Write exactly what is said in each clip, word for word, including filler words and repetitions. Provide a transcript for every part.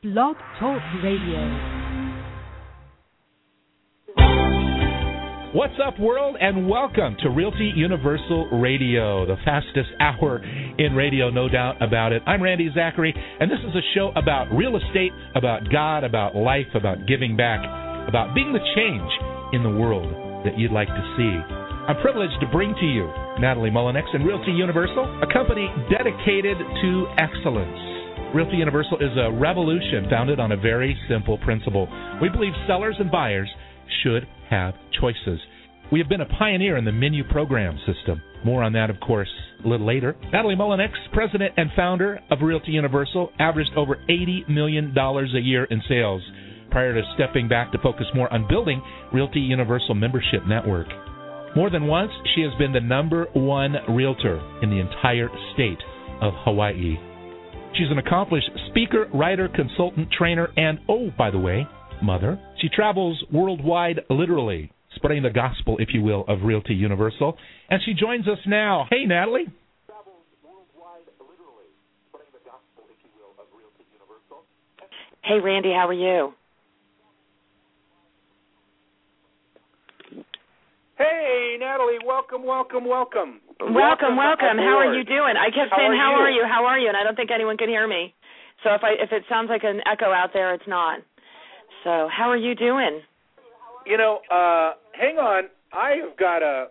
Blog Talk Radio. What's up, world, and welcome to Realty Universal Radio, the fastest hour in radio, no doubt about it. I'm Randy Zachary, and this is a show about real estate, about God, about life, about giving back, about being the change in the world that you'd like to see. I'm privileged to bring to you Natalie Mullinex and Realty Universal, a company dedicated to excellence. Realty Universal is a revolution founded on a very simple principle. We believe sellers and buyers should have choices. We have been a pioneer in the menu program system. More on that, of course, a little later. Natalie Mullinex, president and founder of Realty Universal, averaged over eighty million dollars a year in sales prior to stepping back to focus more on building Realty Universal membership network. More than once, she has been the number one realtor in the entire state of Hawaii. She's an accomplished speaker, writer, consultant, trainer, and, oh, by the way, mother. She travels worldwide, literally, spreading the gospel, if you will, of Realty Universal. And she joins us now. Hey, Natalie. Travels worldwide, literally, spreading the gospel, if you will, of Realty Universal. Hey, Randy, how are you? Hey, Natalie, welcome, welcome, welcome. Welcome, welcome. How are you doing? I kept how saying, are how you? are you, how are you? And I don't think anyone can hear me. So if I if it sounds like an echo out there, it's not. So how are you doing? You know, uh, hang on. I have got a,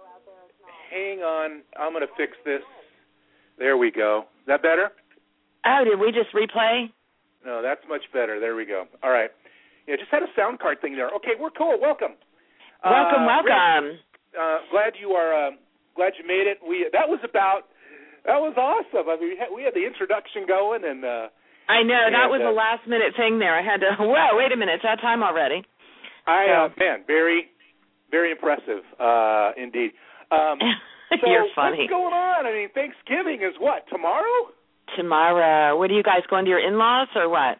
hang on. I'm going to fix this. There we go. Is that better? Oh, did we just replay? No, that's much better. There we go. All right. Yeah, just had a sound card thing there. Okay, we're cool. Welcome. Welcome, uh, welcome. Uh, glad you are. Uh, glad you made it. We that was about. That was awesome. I mean, we had, we had the introduction going, and uh, I know and, that was uh, a last minute thing there. I had to. Whoa, wait a minute. It's that time already. I so. uh, man, very, very impressive, uh, indeed. Um, so You're funny. What's going on? I mean, Thanksgiving is what, tomorrow? Tomorrow. What are you guys going to your in-laws or what?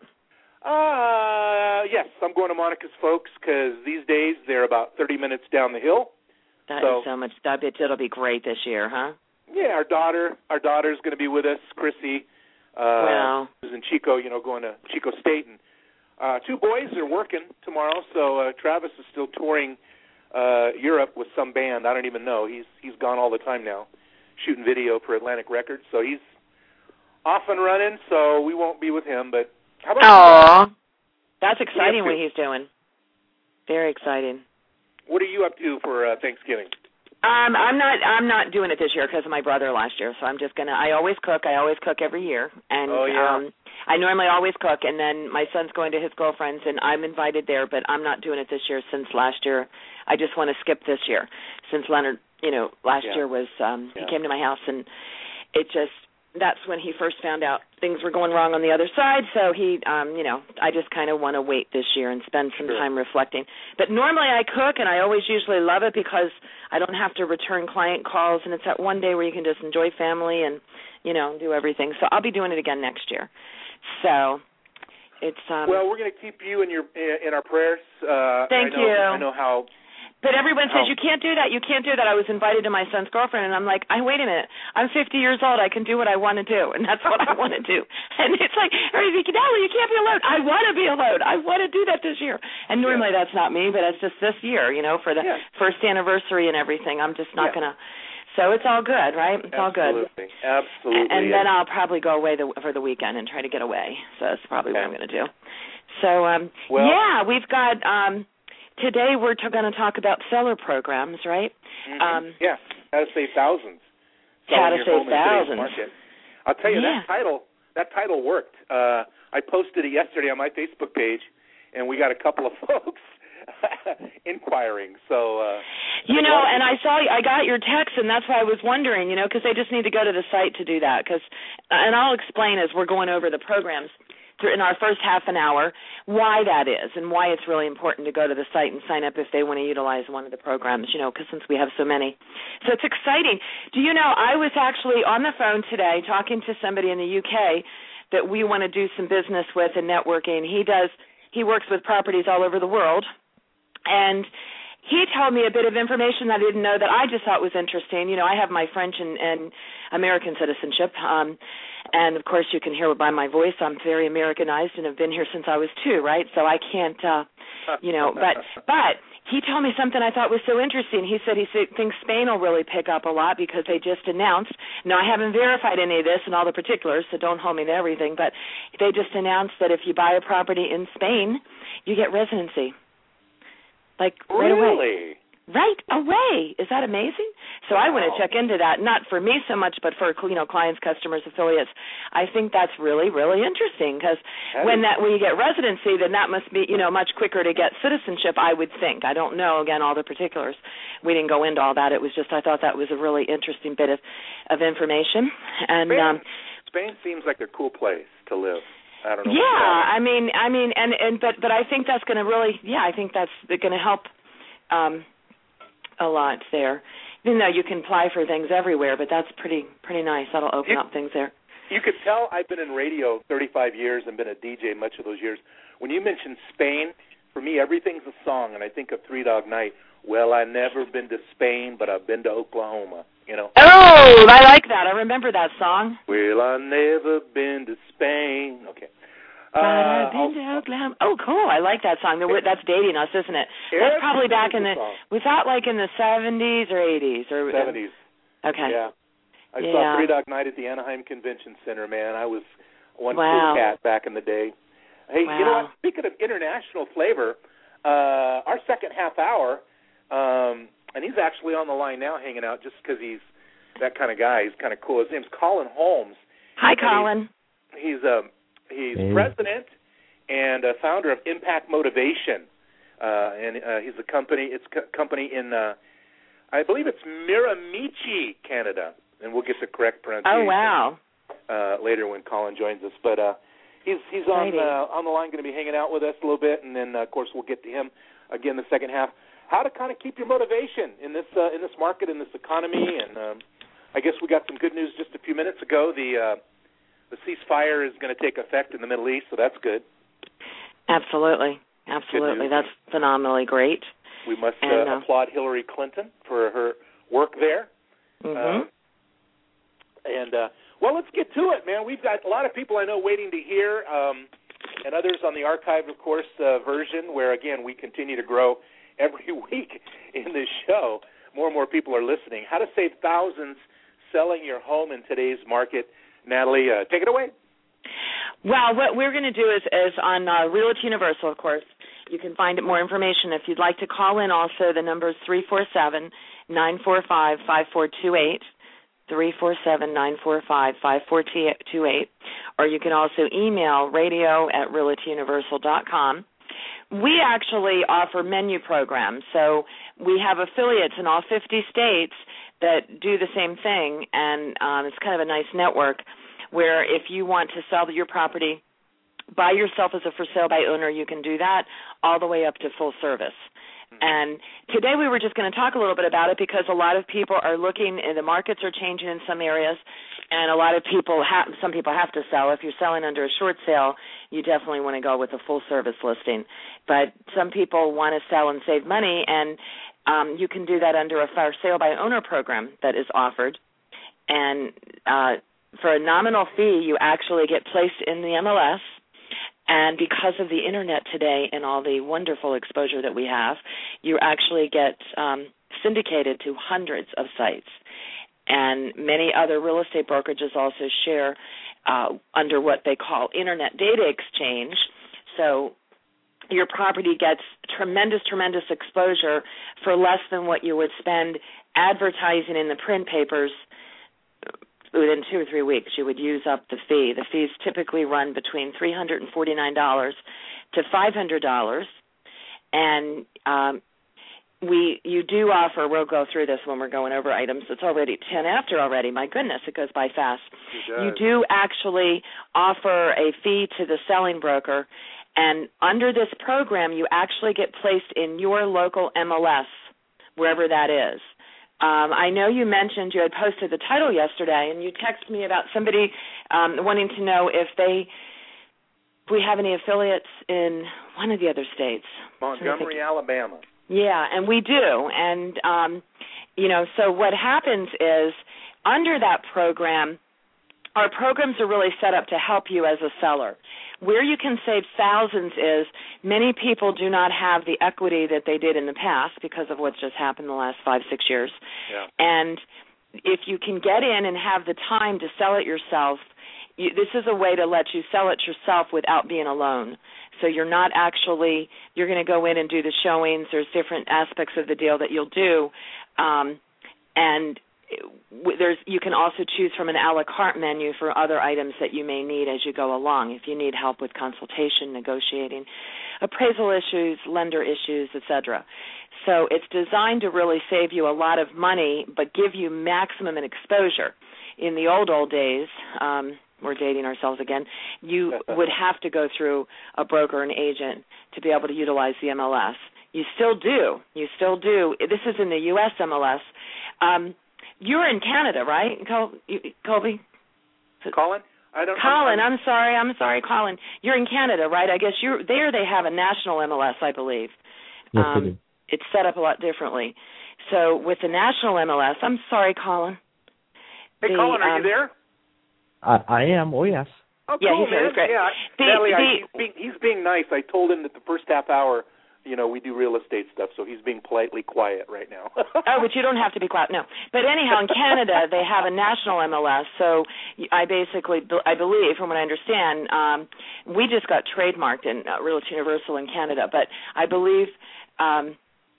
Uh, yes, I'm going to Monica's folks because these days they're about thirty minutes down the hill. That so, is so much. I bet it'll be great this year, huh? Yeah, our daughter, our daughter's going to be with us, Chrissy. Uh, wow. Who's in Chico, you know, going to Chico State, and uh, two boys are working tomorrow. So uh, Travis is still touring uh, Europe with some band. I don't even know. He's he's gone all the time now, shooting video for Atlantic Records. So he's off and running. So we won't be with him, but. How about Aww. That's exciting what, what he's doing. Very exciting. What are you up to for uh, Thanksgiving? Um, I'm not. I'm not doing it this year because of my brother last year. So I'm just gonna. I always cook. I always cook every year, and oh, yeah. um, I normally always cook. And then my son's going to his girlfriend's, and I'm invited there, but I'm not doing it this year since last year. I just want to skip this year, since Leonard, you know, last yeah. year was um, yeah. he came to my house, and it just. That's when he first found out things were going wrong on the other side. So he, um, you know, I just kind of want to wait this year and spend some sure. time reflecting. But normally I cook, and I always usually love it because I don't have to return client calls, and it's that one day where you can just enjoy family and, you know, do everything. So I'll be doing it again next year. So it's um. Well, we're going to keep you in your in our prayers. Uh, Thank I know, you. I know how. But everyone says, Oh. you can't do that, you can't do that. I was invited to my son's girlfriend, and I'm like, I wait a minute. I'm fifty years old. I can do what I want to do, and that's what I want to do. And it's like, everybody's like, no, you can't be alone. I want to be alone. I want to do that this year. And normally yeah. that's not me, but it's just this year, you know, for the yeah. first anniversary and everything. I'm just not yeah. going to. So it's all good, right? It's Absolutely. all good. Absolutely. And, and then I'll probably go away the, for the weekend and try to get away. So that's probably okay. what I'm going to do. So, um, well, yeah, we've got um, – today we're t- going to talk about seller programs, right? Mm-hmm. Um, yeah, how to save thousands. How to your save home in thousands. Market. I'll tell you, yeah. that title that title worked. Uh, I posted it yesterday on my Facebook page, and we got a couple of folks inquiring. So, uh, you know, and I saw, I got your text, and that's why I was wondering, you know, because they just need to go to the site to do that. Cause, and I'll explain as we're going over the programs in our first half an hour why that is and why it's really important to go to the site and sign up if they want to utilize one of the programs, you know, because since we have so many. So it's exciting. Do you know, I was actually on the phone today talking to somebody in the U K that we want to do some business with and networking. He does, he works with properties all over the world, and he told me a bit of information that I didn't know that I just thought was interesting. You know, I have my French and, and American citizenship, um, and of course you can hear by my voice I'm very Americanized and have been here since I was two, right? So I can't, uh, you know, but but he told me something I thought was so interesting. He said he thinks Spain will really pick up a lot because they just announced. Now, I haven't verified any of this and all the particulars, so don't hold me to everything, but they just announced that if you buy a property in Spain, you get residency. Like right really? away. Right away. Is that amazing? So wow. I want to check into that, not for me so much, but for, you know, clients, customers, affiliates. I think that's really, really interesting because when that when you get residency, then that must be, you know, much quicker to get citizenship, I would think. I don't know, again, all the particulars. We didn't go into all that. It was just I thought that was a really interesting bit of, of information. And Spain, um, Spain seems like a cool place to live. I don't know. Yeah, I mean, I mean, and, and but but I think that's going to really, yeah, I think that's going to help um, a lot there. Even though you can apply for things everywhere, but that's pretty pretty nice. That'll open you, up things there. You could tell I've been in radio thirty-five years and been a D J much of those years. When you mention Spain, for me, everything's a song, and I think of Three Dog Night. Well, I've never been to Spain, but I've been to Oklahoma. You know. Oh, I like that. I remember that song. Well, I've never been to Spain. Okay. But I've been to Oklahoma. Oh, cool. I like that song. That's dating us, isn't it? That's probably back in the, was that like in the seventies or eighties? Or seventies. Okay. Yeah. I yeah. saw Three Dog Night at the Anaheim Convention Center, man. I was one wow. cool cat back in the day. Hey, wow. you know what? Speaking of international flavor, uh, our second half hour, um, and he's actually on the line now hanging out just because he's that kind of guy. He's kind of cool. His name's Colin Holmes. Hi, Colin. He's, he's um, He's hey. president and uh, founder of Impact Motivation, uh, and uh, he's a company. It's a company in, uh, I believe it's Miramichi, Canada, and we'll get the correct pronunciation. Oh wow! Uh, later when Colin joins us, but uh, he's he's on uh, on the line, going to be hanging out with us a little bit, and then uh, of course we'll get to him again the second half. How to kind of keep your motivation in this uh, in this market, in this economy, and um, I guess we got some good news just a few minutes ago. The uh, The ceasefire is going to take effect in the Middle East, so that's good. Absolutely. Absolutely. That's phenomenally great. We must and, uh, uh, applaud Hillary Clinton for her work there. Mm-hmm. Uh, and, uh, well, let's get to it, man. We've got a lot of people I know waiting to hear, um, and others on the archive, of course, uh, version, where, again, we continue to grow every week in this show. More and more people are listening. How to save thousands selling your home in today's market. Natalie, uh, take it away. Well, what we're going to do is, is on uh, Realty Universal, of course. You can find more information. If you'd like to call in also, the number is three four seven, nine four five, five four two eight, three four seven, nine four five, five four two eight, or you can also email radio at realty universal dot com. We actually offer menu programs, so we have affiliates in all fifty states that do the same thing, and um, it's kind of a nice network where if you want to sell your property by yourself as a for sale by owner, you can do that all the way up to full service. Mm-hmm. And today we were just going to talk a little bit about it because a lot of people are looking, and the markets are changing in some areas, and a lot of people have, some people have to sell. If you're selling under a short sale, you definitely want to go with a full service listing. But some people want to sell and save money, and Um, you can do that under a for sale by owner program that is offered. And uh, for a nominal fee, you actually get placed in the M L S. And because of the Internet today and all the wonderful exposure that we have, you actually get um, syndicated to hundreds of sites. And many other real estate brokerages also share uh, under what they call Internet Data Exchange. So your property gets tremendous, tremendous exposure for less than what you would spend advertising in the print papers within two or three weeks. You would use up the fee. The fees typically run between three hundred forty-nine dollars to five hundred dollars. And um, we, you do offer, we'll go through this when we're going over items. It's already ten after already. My goodness, it goes by fast. You do actually offer a fee to the selling broker. And under this program, you actually get placed in your local M L S, wherever that is. Um, I know you mentioned you had posted the title yesterday, and you texted me about somebody um, wanting to know if they, if we have any affiliates in one of the other states. Montgomery, Alabama. Yeah, and we do. And, um, you know, so what happens is under that program, our programs are really set up to help you as a seller. Where you can save thousands is many people do not have the equity that they did in the past because of what's just happened the last five, six years. Yeah. And if you can get in and have the time to sell it yourself, you, this is a way to let you sell it yourself without being alone. So you're not actually, you're going to go in and do the showings. There's different aspects of the deal that you'll do. Um, and there's you can also choose from an a la carte menu for other items that you may need as you go along. If you need help with consultation, negotiating, appraisal issues, lender issues, et cetera. So it's designed to really save you a lot of money but give you maximum exposure. In the old, old days, um, we're dating ourselves again, you would have to go through a broker and agent to be able to utilize the M L S. You still do. You still do. This is in the U S M L S. Um, you're in Canada, right, Col- Colby? Colin? I don't Colin, I'm, I'm sorry. I'm sorry, Colin. You're in Canada, right? I guess you're there. They have a national M L S, I believe. Yes, um, they do. It's set up a lot differently. So with the national M L S, I'm sorry, Colin. Hey, the, Colin, are um, you there? I, I am. Oh, yes. Oh, yeah, cool, he's man. really great. Yeah, The, Natalie, the, I, he's, being, he's being nice. I told him that the first half hour, you know, we do real estate stuff, so he's being politely quiet right now. Oh, but you don't have to be quiet. No. But anyhow, in Canada, they have a national M L S. So I basically, I believe, from what I understand, um, we just got trademarked in uh, Realty Universal in Canada. But I believe, um,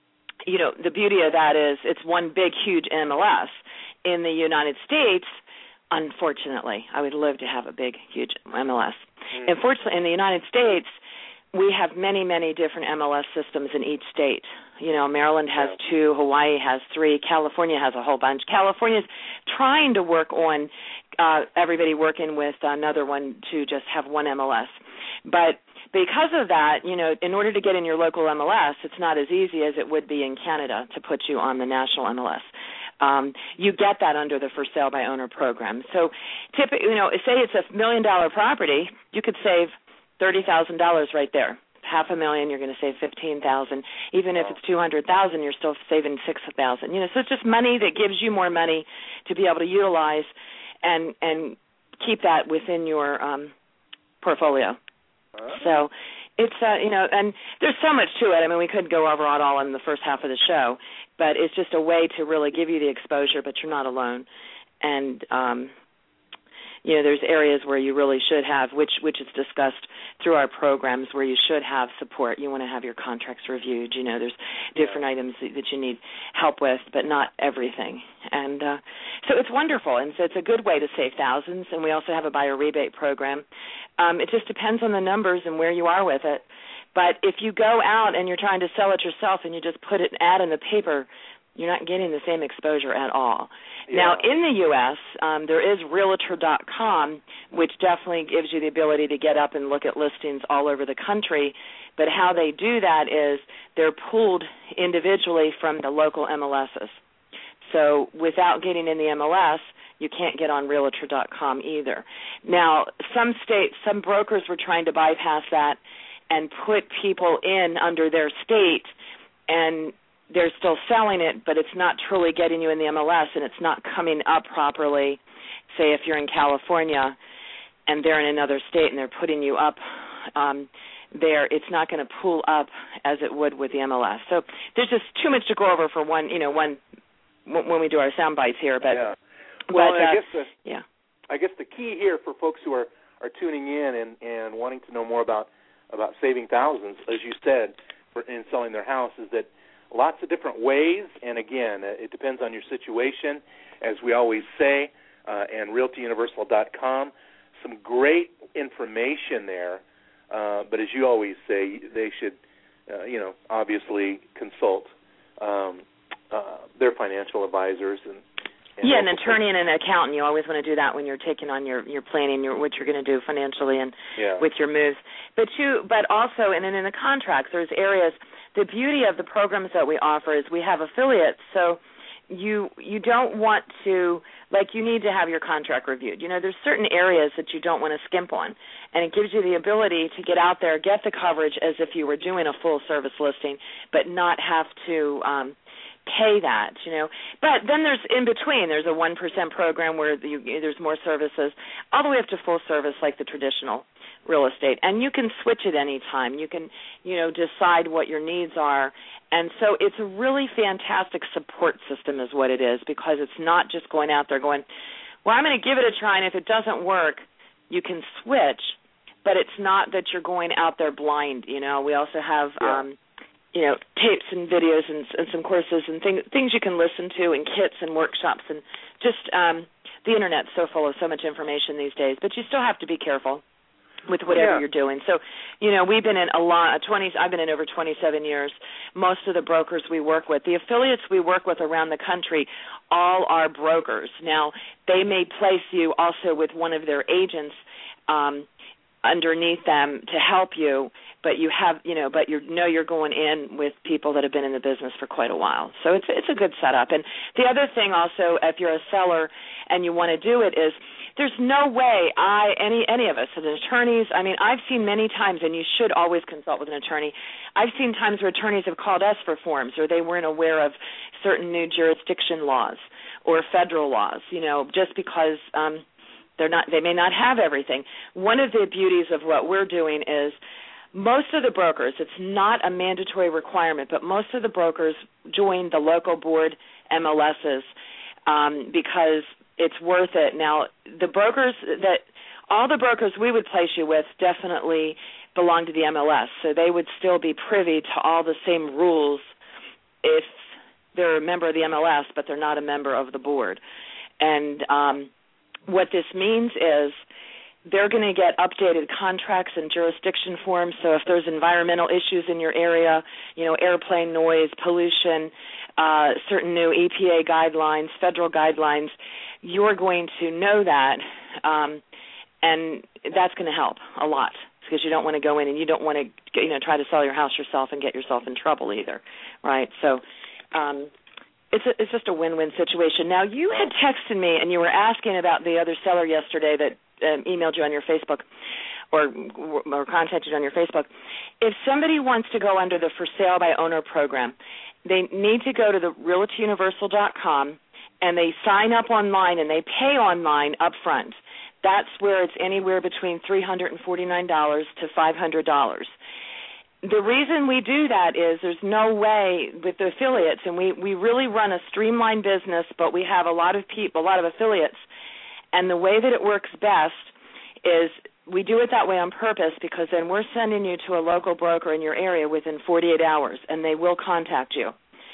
you know, the beauty of that is it's one big, huge M L S. In the United States, unfortunately, I would love to have a big, huge M L S. Mm. Unfortunately, in the United States, we have many, many different M L S systems in each state. You know, Maryland has yeah. two, Hawaii has three, California has a whole bunch. California's trying to work on uh, everybody working with another one to just have one M L S. But because of that, you know, in order to get in your local M L S, it's not as easy as it would be in Canada to put you on the national M L S. Um, you get that under the for sale by owner program. So, typically, you know, say it's a million dollar property, you could save thirty thousand dollars right there. Half a million, you're going to save fifteen thousand. Even if it's two hundred thousand, you're still saving six thousand. You know, so it's just money that gives you more money to be able to utilize and and keep that within your um, portfolio. Uh-huh. So. It's, uh, you know, and there's so much to it. I mean, we could go over it all in the first half of the show, but it's just a way to really give you the exposure, but you're not alone. And, um, you know, there's areas where you really should have, which which is discussed through our programs, where you should have support. You want to have your contracts reviewed. You know, there's different yeah. items that, that you need help with, but not everything. And uh, so it's wonderful, and so it's a good way to save thousands. And we also have a buyer rebate program. Um, it just depends on the numbers and where you are with it. But if you go out and you're trying to sell it yourself and you just put an ad in the paper, you're not getting the same exposure at all. Yeah. Now, in the U S, um, there is Realtor dot com, which definitely gives you the ability to get up and look at listings all over the country. But how they do that is they're pulled individually from the local M L Ss. So without getting in the M L S, you can't get on Realtor dot com either. Now, some states, some brokers were trying to bypass that and put people in under their state, and they're still selling it, but it's not truly getting you in the M L S, and it's not coming up properly. Say if you're in California and they're in another state and they're putting you up um, there, it's not going to pull up as it would with the M L S. So there's just too much to go over for one, you know, one when we do our sound bites here. But yeah. Well, but, I uh, guess the yeah. I guess the key here for folks who are, are tuning in and, and wanting to know more about about saving thousands, as you said, for, in selling their house, is that lots of different ways, and again, it depends on your situation, as we always say, uh, and Realty Universal dot com. Some great information there, uh, but as you always say, they should, uh, you know, obviously consult um, uh, their financial advisors and. and yeah, an attorney and an accountant. You always want to do that when you're taking on your, your planning, your, what you're going to do financially and yeah. with your moves. But you, but also, and then in the contracts, there's areas. The beauty of the programs that we offer is we have affiliates. So you you don't want to, like, you need to have your contract reviewed. You know, there's certain areas that you don't want to skimp on, and it gives you the ability to get out there, get the coverage as if you were doing a full service listing, but not have to um, pay that, you know. But then there's in between. There's a one percent program where you, there's more services, all the way up to full service like the traditional real estate. And you can switch at any time. You can, you know, decide what your needs are. And so it's a really fantastic support system is what it is, because it's not just going out there going, well, I'm going to give it a try, and if it doesn't work, you can switch. But it's not that you're going out there blind, you know. We also have, yeah. um, you know, tapes and videos and, and some courses and thing, things you can listen to, and kits and workshops, and just um, the Internet's so full of so much information these days. But you still have to be careful with whatever yeah. you're doing. So, you know, we've been in a lot, twenty, I've been in over twenty-seven years. Most of the brokers we work with, the affiliates we work with around the country, all are brokers. Now, they may place you also with one of their agents um, underneath them to help you, but you have, you know, but you know you're going in with people that have been in the business for quite a while. So it's it's a good setup. And the other thing also, if you're a seller and you want to do it, is there's no way I, any any of us as attorneys, I mean, I've seen many times, and you should always consult with an attorney, I've seen times where attorneys have called us for forms, or they weren't aware of certain new jurisdiction laws or federal laws, you know, just because um, they're not, they may not have everything. One of the beauties of what we're doing is most of the brokers, it's not a mandatory requirement, but most of the brokers join the local board M L Ss um, because it's worth it. Now, the brokers that, all the brokers we would place you with definitely belong to the M L S, so they would still be privy to all the same rules if they're a member of the M L S, but they're not a member of the board. And um, what this means is they're going to get updated contracts and jurisdiction forms. So if there's environmental issues in your area, you know, airplane noise, pollution, uh, certain new E P A guidelines, federal guidelines, you're going to know that, um, and that's going to help a lot, because you don't want to go in and you don't want to, you know, try to sell your house yourself and get yourself in trouble either, right? So um, it's a, it's just a win-win situation. Now, you had texted me and you were asking about the other seller yesterday that um, emailed you on your Facebook or, or contacted you on your Facebook. If somebody wants to go under the For Sale by Owner program, they need to go to the realty universal dot com, and they sign up online and they pay online up front. That's where it's anywhere between three hundred forty-nine dollars to five hundred dollars. The reason we do that is there's no way with the affiliates, and we, we really run a streamlined business, but we have a lot of people, a lot of affiliates, and the way that it works best is we do it that way on purpose, because then we're sending you to a local broker in your area within forty-eight hours, and they will contact you.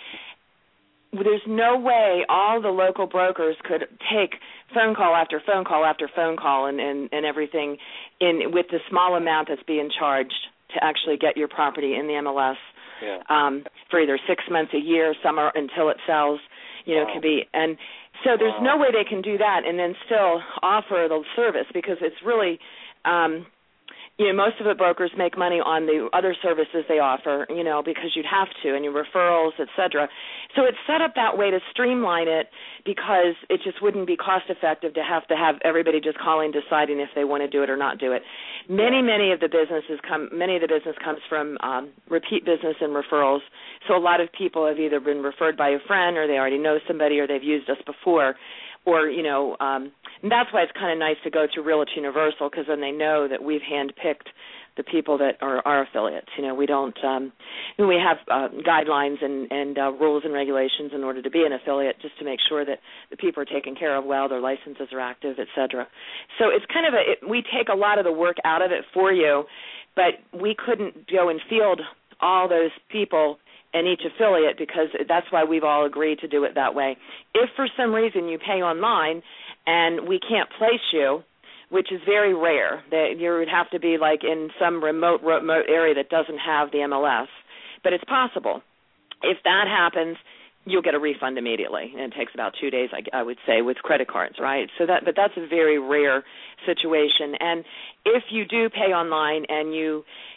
There's no way all the local brokers could take phone call after phone call after phone call and, and, and everything in with the small amount that's being charged to actually get your property in the M L S yeah. um, for either six months, a year, some are until it sells, you know, wow. it could be. And so there's wow. no way they can do that and then still offer the service, because it's really um, – you know, most of the brokers make money on the other services they offer, you know, because you'd have to, and your referrals, et cetera. So it's set up that way to streamline it, because it just wouldn't be cost-effective to have to have everybody just calling, deciding if they want to do it or not do it. Many, many of the businesses come, many of the business comes from um, repeat business and referrals. So a lot of people have either been referred by a friend, or they already know somebody, or they've used us before. Or, you know, um, and that's why it's kind of nice to go through Realty Universal, because then they know that we've handpicked the people that are our affiliates. You know, we don't, um, we have uh, guidelines and, and uh, rules and regulations in order to be an affiliate, just to make sure that the people are taken care of well, their licenses are active, et cetera. So it's kind of a, it, we take a lot of the work out of it for you, but we couldn't go and field all those people in each affiliate, because that's why we've all agreed to do it that way. If for some reason you pay online and we can't place you, which is very rare, that you would have to be like in some remote remote area that doesn't have the M L S, but it's possible. If that happens, you'll get a refund immediately, and it takes about two days, I, I would say, with credit cards, right? So that, but that's a very rare situation. And if you do pay online and you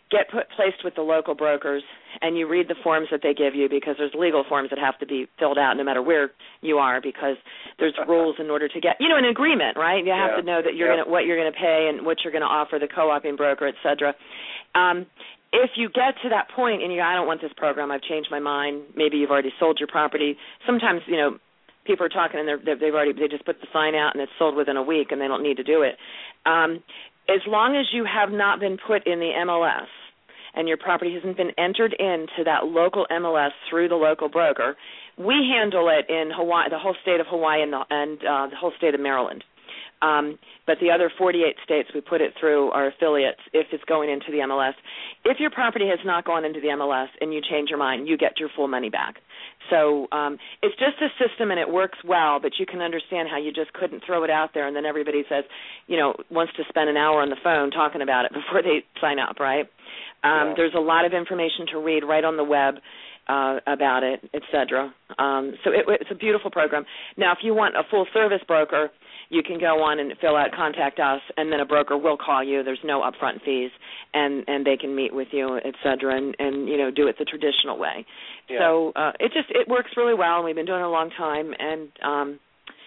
get put placed with the local brokers, and you read the forms that they give you, because there's legal forms that have to be filled out no matter where you are, because there's rules in order to get, you know, an agreement, right? You have yeah. to know that you're yeah. gonna, what you're going to pay and what you're going to offer the co-oping broker, et cetera. Um, if you get to that point and you go, I don't want this program, I've changed my mind, maybe you've already sold your property. Sometimes, you know, people are talking and they're, they've already, they just put the sign out and it's sold within a week and they don't need to do it. Um, as long as you have not been put in the M L S and your property hasn't been entered into that local M L S through the local broker, we handle it in Hawaii, the whole state of Hawaii and the, and, uh, the whole state of Maryland. Um, but the other forty-eight states, we put it through our affiliates if it's going into the M L S. If your property has not gone into the M L S and you change your mind, you get your full money back. So um, it's just a system, and it works well, but you can understand how you just couldn't throw it out there, and then everybody says, you know, wants to spend an hour on the phone talking about it before they sign up, right? Um, yeah. There's a lot of information to read right on the web uh, about it, et cetera. Um, so it, it's a beautiful program. Now, if you want a full-service broker, you can go on and fill out Contact Us, and then a broker will call you. There's no upfront fees, and, and they can meet with you, et cetera, and, and you know, do it the traditional way. Yeah. So uh, it just it works really well, and we've been doing it a long time, and um,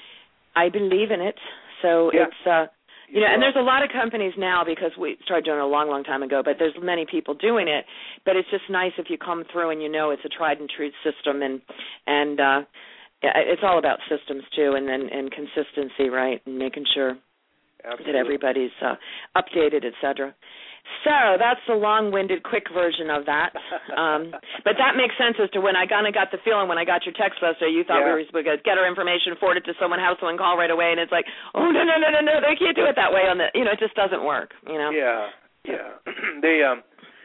I believe in it. So yeah. it's uh, you know, and there's a lot of companies now, because we started doing it a long, long time ago, but there's many people doing it. But it's just nice if you come through and you know it's a tried and true system, and and uh, it's all about systems too, and then and consistency, right, and making sure Absolutely. that everybody's uh, updated, et cetera. So that's the long-winded, quick version of that. Um, but that makes sense as to when I kind of got the feeling when I got your text yesterday, you thought yeah. we were going to get our information, forward it to someone, have someone call right away, and it's like, oh, no, no, no, no, no, they can't do it that way. On the, you know, it just doesn't work, you know? Yeah, yeah. they, um,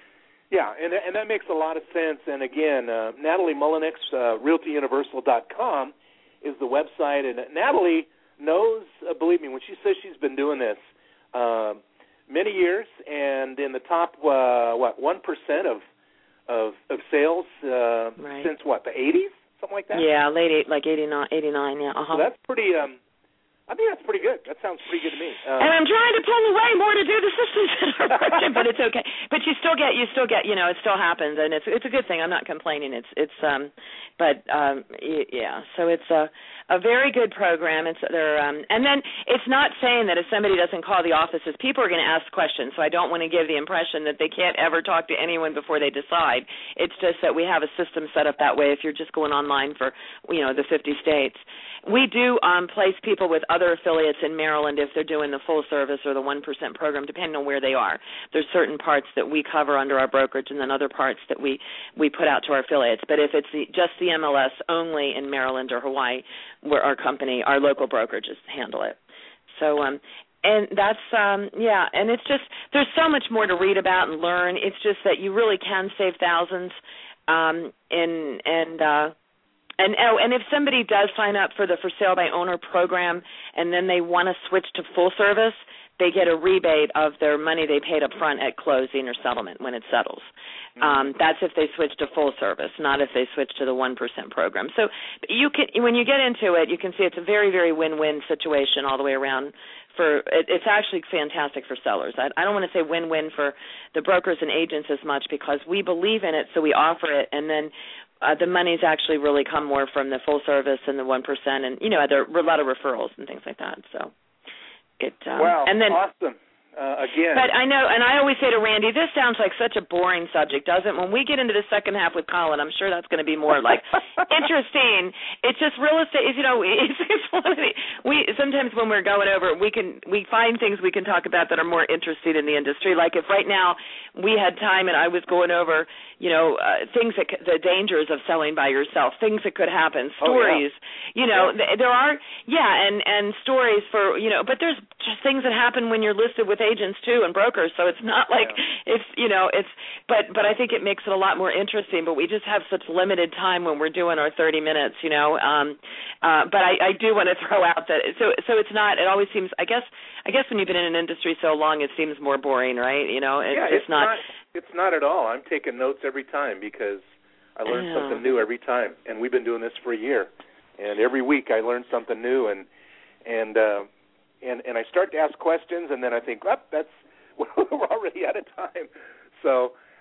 yeah, and and that makes a lot of sense. And again, uh, Natalie Mullenix, uh, Realty Universal dot com is the website. And Natalie knows, uh, believe me, when she says she's been doing this, uh, many years, and in the top, uh, what, one percent of, of of sales uh, right. since, what, the eighties, something like that? Yeah, late, eight, like eighty-nine, eighty-nine, yeah. Uh-huh. So that's pretty, um, I think that's pretty good. That sounds pretty good to me. Um, and I'm trying to pull away more to do the systems that are working, but it's okay. But you still get, you still get, you know, it still happens, and it's it's a good thing. I'm not complaining. It's, it's, um, but, um, yeah, so it's a, a very good program. It's, they're, um, and then it's not saying that if somebody doesn't call the offices, people are going to ask questions, so I don't want to give the impression that they can't ever talk to anyone before they decide. It's just that we have a system set up that way if you're just going online for, you know, the fifty states. We do um, place people with other affiliates in Maryland if they're doing the full service or the one percent program, depending on where they are. There's certain parts that we cover under our brokerage and then other parts that we, we put out to our affiliates. But if it's the, just the M L S only in Maryland or Hawaii, where our company, our local brokerages handle it. So, um, and that's, um, yeah, and it's just, there's so much more to read about and learn. It's just that you really can save thousands um, in, and, uh, And oh, and if somebody does sign up for the For Sale by Owner program and then they want to switch to full service, they get a rebate of their money they paid up front at closing or settlement when it settles. Mm-hmm. Um, that's if they switch to full service, not if they switch to the one percent program. So you can, when you get into it, you can see it's a very, very win-win situation all the way around. For it, it's actually fantastic for sellers. I, I don't want to say win-win for the brokers and agents as much, because we believe in it, so we offer it, and then uh, the money's actually really come more from the full service and the one percent, and, you know, there are a lot of referrals and things like that. So it um, wow, and then, awesome. Uh, again. But I know, and I always say to Randy, this sounds like such a boring subject, doesn't it? When we get into the second half with Colin, I'm sure that's going to be more like interesting. It's just real estate. You know, it's, it's one of the, we sometimes when we're going over, we can we find things we can talk about that are more interesting in the industry. Like if right now we had time and I was going over, you know, uh, things that the dangers of selling by yourself, things that could happen, stories. Oh, yeah. You know, yeah. th- there are yeah, and and stories for you know, but there's just things that happen when you're listed with agents too and brokers, so it's not like yeah. it's you know it's but but I think it makes it a lot more interesting. But we just have such limited time when we're doing our thirty minutes, you know. Um, uh, but I, I do want to throw out that so so it's not. It always seems. I guess I guess when you've been in an industry so long, it seems more boring, right? You know, it's yeah, just it's not, not. It's not at all. I'm taking notes every time because I learn yeah. something new every time, and we've been doing this for a year, and every week I learn something new, and and. Uh, And, and I start to ask questions, and then I think, oh, that's we're already out of time. So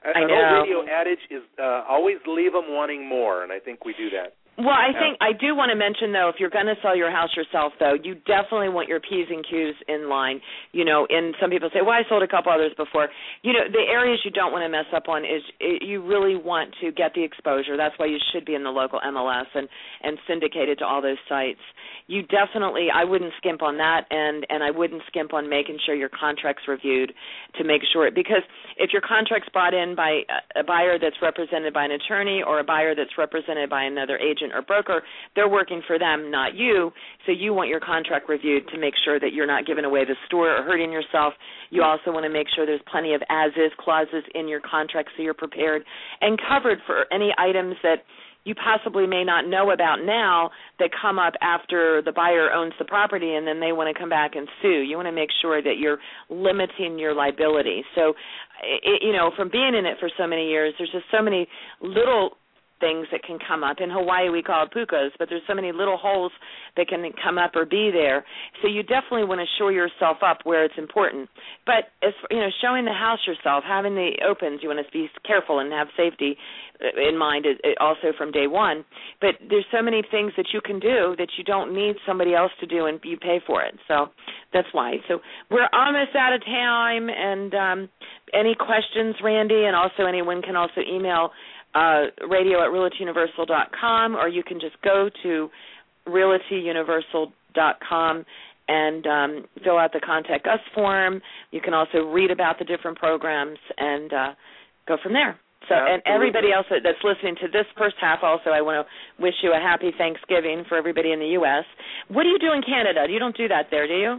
I An know. old radio adage is uh, always leave them wanting more, and I think we do that. Well, I think I do want to mention, though, if you're going to sell your house yourself, though, you definitely want your P's and Q's in line. You know, and some people say, well, I sold a couple others before. You know, the areas you don't want to mess up on is you really want to get the exposure. That's why you should be in the local M L S and, and syndicated to all those sites. You definitely, I wouldn't skimp on that, and, and I wouldn't skimp on making sure your contract's reviewed to make sure. Because if your contract's brought in by a buyer that's represented by an attorney or a buyer that's represented by another agent or broker, they're working for them, not you. So you want your contract reviewed to make sure that you're not giving away the store or hurting yourself. You also want to make sure there's plenty of as-is clauses in your contract so you're prepared and covered for any items that you possibly may not know about now that come up after the buyer owns the property and then they want to come back and sue. You want to make sure that you're limiting your liability. So, it, you know, from being in it for so many years, there's just so many little things that can come up. In Hawaii, we call it pukas, but there's so many little holes that can come up or be there. So you definitely want to shore yourself up where it's important. But as you know, showing the house yourself, having the opens, you want to be careful and have safety in mind also from day one. But there's so many things that you can do that you don't need somebody else to do, and you pay for it. So that's why. So we're almost out of time, and um, any questions, Randy, and also anyone can also email Uh, radio at realty universal dot com, or you can just go to realty universal dot com and um, fill out the Contact Us form. You can also read about the different programs and uh, go from there. So, Absolutely. And everybody else that's listening to this first half also, I want to wish you a happy Thanksgiving for everybody in the U S What do you do in Canada? You don't do that there, do you?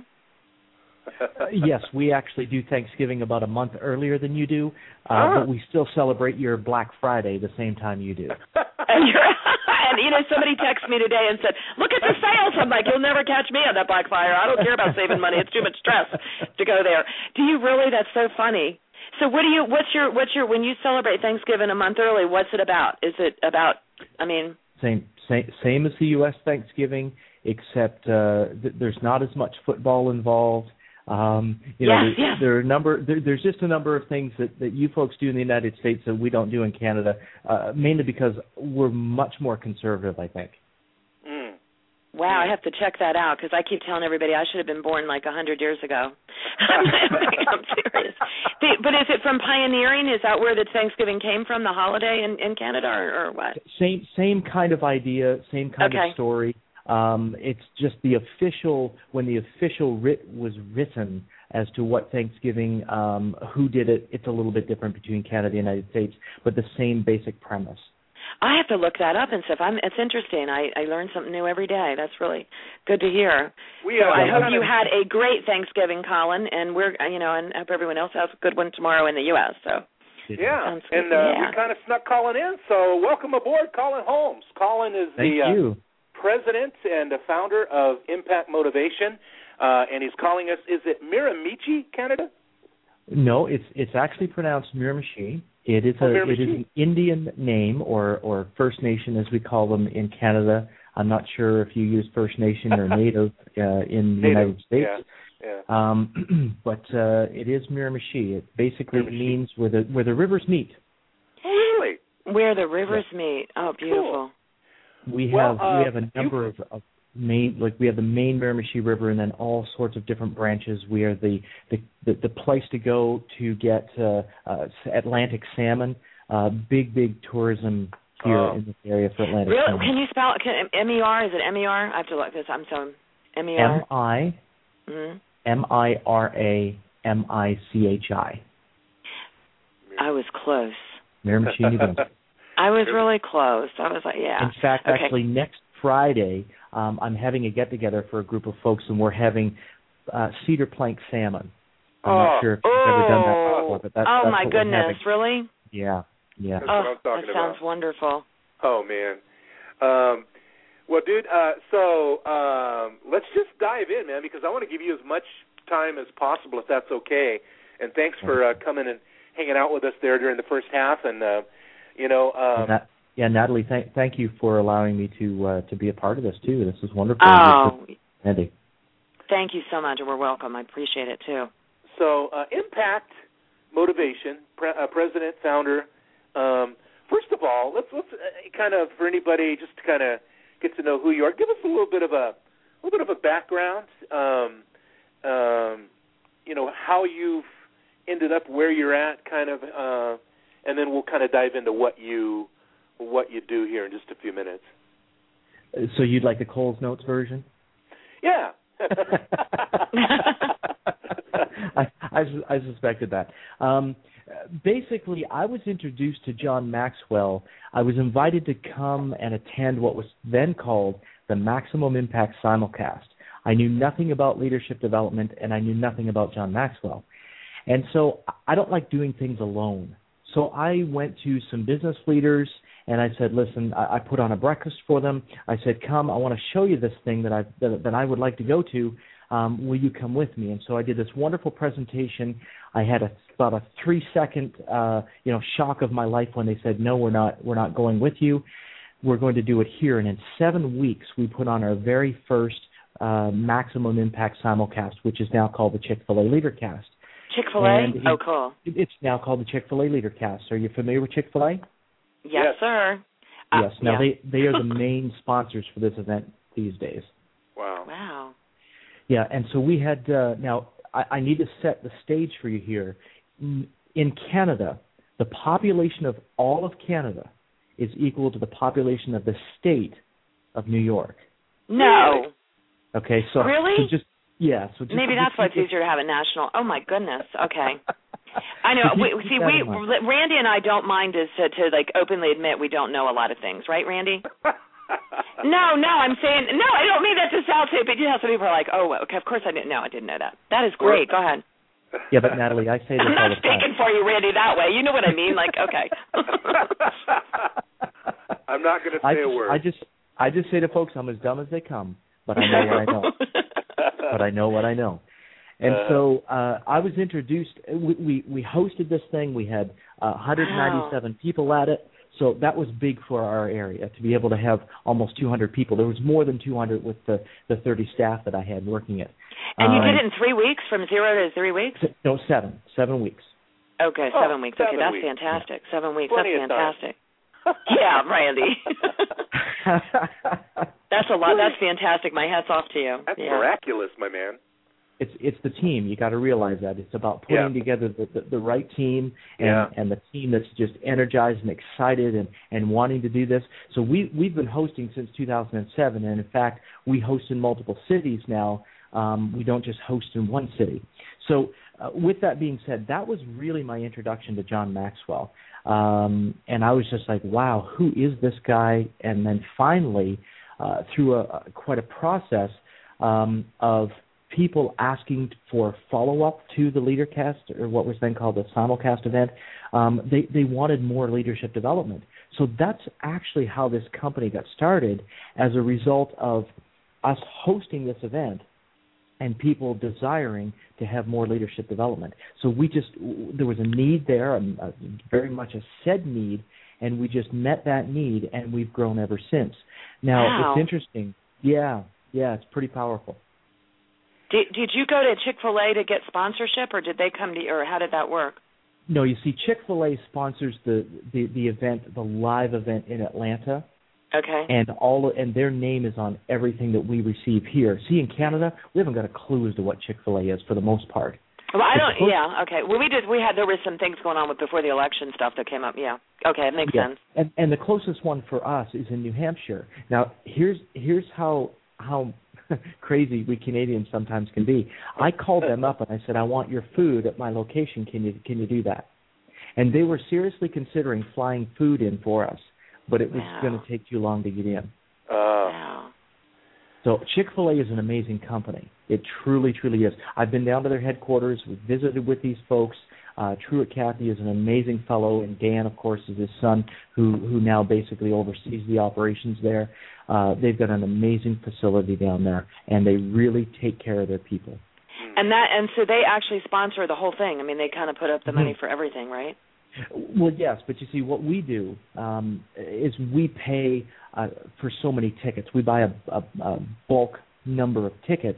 Uh, yes, we actually do Thanksgiving about a month earlier than you do, uh, Ah. but we still celebrate your Black Friday the same time you do. and, you're, and, you know, somebody texted me today and said, look at the sales. I'm like, you'll never catch me on that Black Friday. I don't care about saving money. It's too much stress to go there. Do you really? That's so funny. So what do you, what's your, what's your, when you celebrate Thanksgiving a month early, what's it about? Is it about, I mean. Same, same, same as the U S Thanksgiving, except uh, th- there's not as much football involved. Um, you know, Yeah, there, yeah. there are a number. There, there's just a number of things that, that you folks do in the United States that we don't do in Canada, uh, mainly because we're much more conservative, I think. Mm. Wow, I have to check that out because I keep telling everybody I should have been born like a hundred years ago. I'm serious. The, but is it from pioneering? Is that where the Thanksgiving came from, the holiday in, in Canada, or, or what? Same, same kind of idea, same kind Okay. of story. Um, it's just the official, when the official writ was written as to what Thanksgiving, um, who did it, it's a little bit different between Canada and the United States, but the same basic premise. I have to look that up and stuff. I'm, it's interesting. I, I learn something new every day. That's really good to hear. We, so uh, I we hope kind you of- had a great Thanksgiving, Colin, and we're you know, and hope everyone else has a good one tomorrow in the U S. So. Yeah, Sounds good. and uh, Yeah. we kind of snuck Colin in, so welcome aboard, Colin Holmes. Colin is Thank the uh, you. president and the founder of Impact Motivation, uh, and he's calling us, is it Miramichi, Canada? No, it's it's actually pronounced Miramichi. It is Oh, a Miramichi. it is an Indian name, or, or First Nation as we call them in Canada. I'm not sure if you use First Nation or Native uh, in the Native, United States. yeah. Yeah. Um, but uh, it is Miramichi. It basically Miramichi. means where the where the rivers meet. Oh, really? Where the rivers meet. Oh, beautiful. We Well, have uh, we have a number of, of main like we have the main Miramichi River, and then all sorts of different branches. We are the the, the, the place to go to get uh, uh, Atlantic salmon. Uh, big big tourism here Oh. in this area for Atlantic Really? salmon. Can you spell it? Can, M E R? Is it M E R? I have to look this. I'm so M E R. M I Mm-hmm. M I R A M I C H I. I was close. Miramichi, New Brunswick. I was really close. I was like, yeah. In fact, Okay. actually, next Friday, um, I'm having a get-together for a group of folks, and we're having uh, cedar plank salmon. I'm Oh. not sure if you've ever done that Oh, before, but that's, oh that's my what we're goodness, having. really? Yeah, yeah. That's what Oh, I'm talking that sounds about. wonderful. Oh, man. Um, well, dude, uh, so um, let's just dive in, man, because I want to give you as much time as possible, if that's okay. And thanks for uh, coming and hanging out with us there during the first half. And, uh, you know... Um, Nat- yeah, Natalie, thank, thank you for allowing me to uh, to be a part of this, too. This is wonderful. Oh, Andy. thank you so much, and we're welcome. I appreciate it, too. So uh, Impact motivation, pre- uh, president, founder. Um, first of all, let's let's uh, kind of for anybody just to kind of get to know who you are. Give us a little bit of a, a little bit of a background. Um, um, you know, how you've ended up where you're at, kind of, uh, and then we'll kind of dive into what you what you do here in just a few minutes. So you'd like the Coles Notes version? Yeah. I, I, I suspected that. Um, basically, I was introduced to John Maxwell. I was invited to come and attend what was then called the Maximum Impact Simulcast. I knew nothing about leadership development, and I knew nothing about John Maxwell. And so I don't like doing things alone. So I went to some business leaders, and I said, listen, I, I put on a breakfast for them. I said, come, I want to show you this thing that I that, that I would like to go to. Um, will you come with me? And so I did this wonderful presentation. I had a, about a three-second, uh, you know, shock of my life when they said, no, we're not, we're not going with you. We're going to do it here. And in seven weeks, we put on our very first uh, Maximum Impact Simulcast, which is now called the Chick-fil-A Leadercast. Chick-fil-A? It, oh, cool. It, it's now called the Chick-fil-A Leadercast. Are you familiar with Chick-fil-A? Yes, yes. sir. Yes. Uh, now, yeah. they, they are the main sponsors for this event these days. Wow. Wow. Yeah, and so we had, uh, now, I, I need to set the stage for you here. In Canada, the population of all of Canada is equal to the population of the state of New York. No. Okay, so, really? so just, yeah. So just, Maybe just that's why it's easier to have a national. Oh, my goodness. Okay. I know. Keep, we, keep see, we Randy and I don't mind is to, to, like, openly admit we don't know a lot of things. Right, Randy? No, no, I'm saying, no, I don't mean that to sound so, but you know, some people are like, oh, okay, of course I didn't know. I didn't know that. That is great. Go ahead. Yeah, but Natalie, I say this I'm all not the time. speaking for you, Randy, that way. You know what I mean? Like, okay. I'm not going to say I a just, word. I just, I just say to folks, I'm as dumb as they come, but I know what I know. But I know what I know. And uh, so uh, I was introduced. We, we we hosted this thing. We had uh, one hundred ninety-seven wow. people at it. So that was big for our area to be able to have almost two hundred people. There was more than two hundred with the, the thirty staff that I had working it. And you uh, did it in three weeks, from zero to three weeks? No, seven. Seven weeks. Okay, oh, seven weeks. Seven okay, that's weeks. fantastic. Seven weeks. Plenty that's fantastic. Yeah, Randy. That's a lot. That's fantastic. My hat's off to you. That's yeah. miraculous, my man. It's it's the team. You got to realize that it's about putting yeah. together the, the, the right team and, yeah. and the team that's just energized and excited and, and wanting to do this. So we we've been hosting since two thousand seven, and in fact we host in multiple cities now. Um, we don't just host in one city. So uh, with that being said, that was really my introduction to John Maxwell, um, and I was just like, wow, who is this guy? And then finally, uh, through a, a quite a process um, of people asking for follow-up to the LeaderCast, or what was then called the Simulcast event, um, they, they wanted more leadership development. So that's actually how this company got started, as a result of us hosting this event and people desiring to have more leadership development. So we just, there was a need there, a, a, very much a said need, and we just met that need, and we've grown ever since. Now, wow. It's interesting. Yeah, yeah, it's pretty powerful. Did, did you go to Chick-fil-A to get sponsorship, or did they come to you, or how did that work? No, you see, Chick-fil-A sponsors the, the, the event, the live event in Atlanta. Okay. And all and their name is on everything that we receive here. See, in Canada, we haven't got a clue as to what Chick-fil-A is for the most part. Well, I don't. Yeah. Okay. Well, we did. We had there were some things going on with before the election stuff that came up. Yeah. Okay, it makes yeah. sense. And and the closest one for us is in New Hampshire. Now, here's here's how how crazy we Canadians sometimes can be. I called them up and I said, I want your food at my location. Can you can you do that? And they were seriously considering flying food in for us, but it was wow. going to take too long to get in. Uh, wow. So Chick-fil-A is an amazing company. It truly, truly is. I've been down to their headquarters. We've visited with these folks. Uh, Truett Cathy is an amazing fellow, and Dan, of course, is his son, who, who now basically oversees the operations there. Uh, they've got an amazing facility down there, and they really take care of their people. And that, and so they actually sponsor the whole thing. I mean, they kind of put up the money mm-hmm. for everything, right? Well, yes, but you see, what we do um, is we pay uh, for so many tickets. We buy a, a, a bulk number of tickets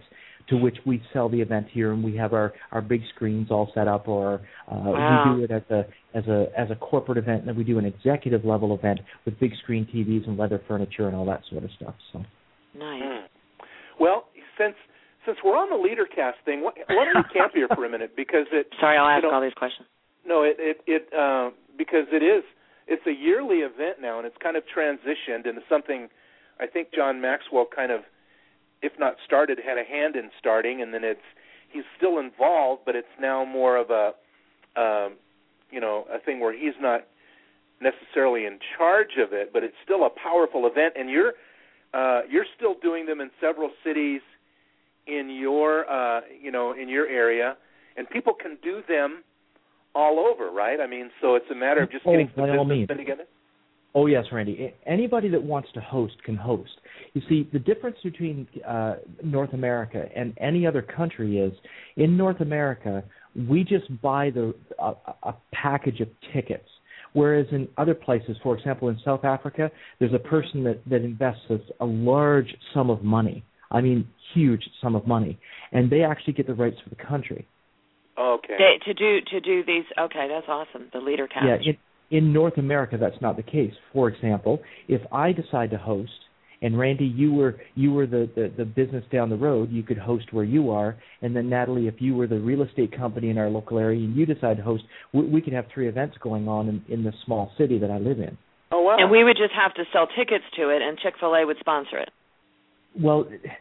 to which we sell the event here, and we have our, our big screens all set up, or uh, wow. we do it as a as a as a corporate event, and then we do an executive level event with big screen T Vs and leather furniture and all that sort of stuff. So nice. Mm. Well, since since we're on the LeaderCast thing, why, why don't we camp here for a minute? Because it. Sorry, I'll ask you know, all these questions. No, it it, it uh, because it is it's a yearly event now, and it's kind of transitioned into something. I think John Maxwell kind of, if not started, had a hand in starting, and then it's he's still involved, but it's now more of a, um, you know, a thing where he's not necessarily in charge of it, but it's still a powerful event, and you're uh, you're still doing them in several cities in your uh, you know in your area, and people can do them all over, right? I mean, so it's a matter of just oh, getting the by all business means. together. Oh, yes, Randy. Anybody that wants to host can host. You see, the difference between uh, North America and any other country is, in North America, we just buy the a, a package of tickets, whereas in other places, for example, in South Africa, there's a person that, that invests a large sum of money. I mean, huge sum of money, and they actually get the rights for the country. Okay. They, to do to do these. Okay, that's awesome. The LeaderCast. Yeah. It, In North America, that's not the case. For example, if I decide to host, and Randy, you were you were the, the, the business down the road, you could host where you are, and then Natalie, if you were the real estate company in our local area and you decide to host, we, we could have three events going on in, in the small city that I live in. Oh, wow. And we would just have to sell tickets to it, and Chick-fil-A would sponsor it. Well,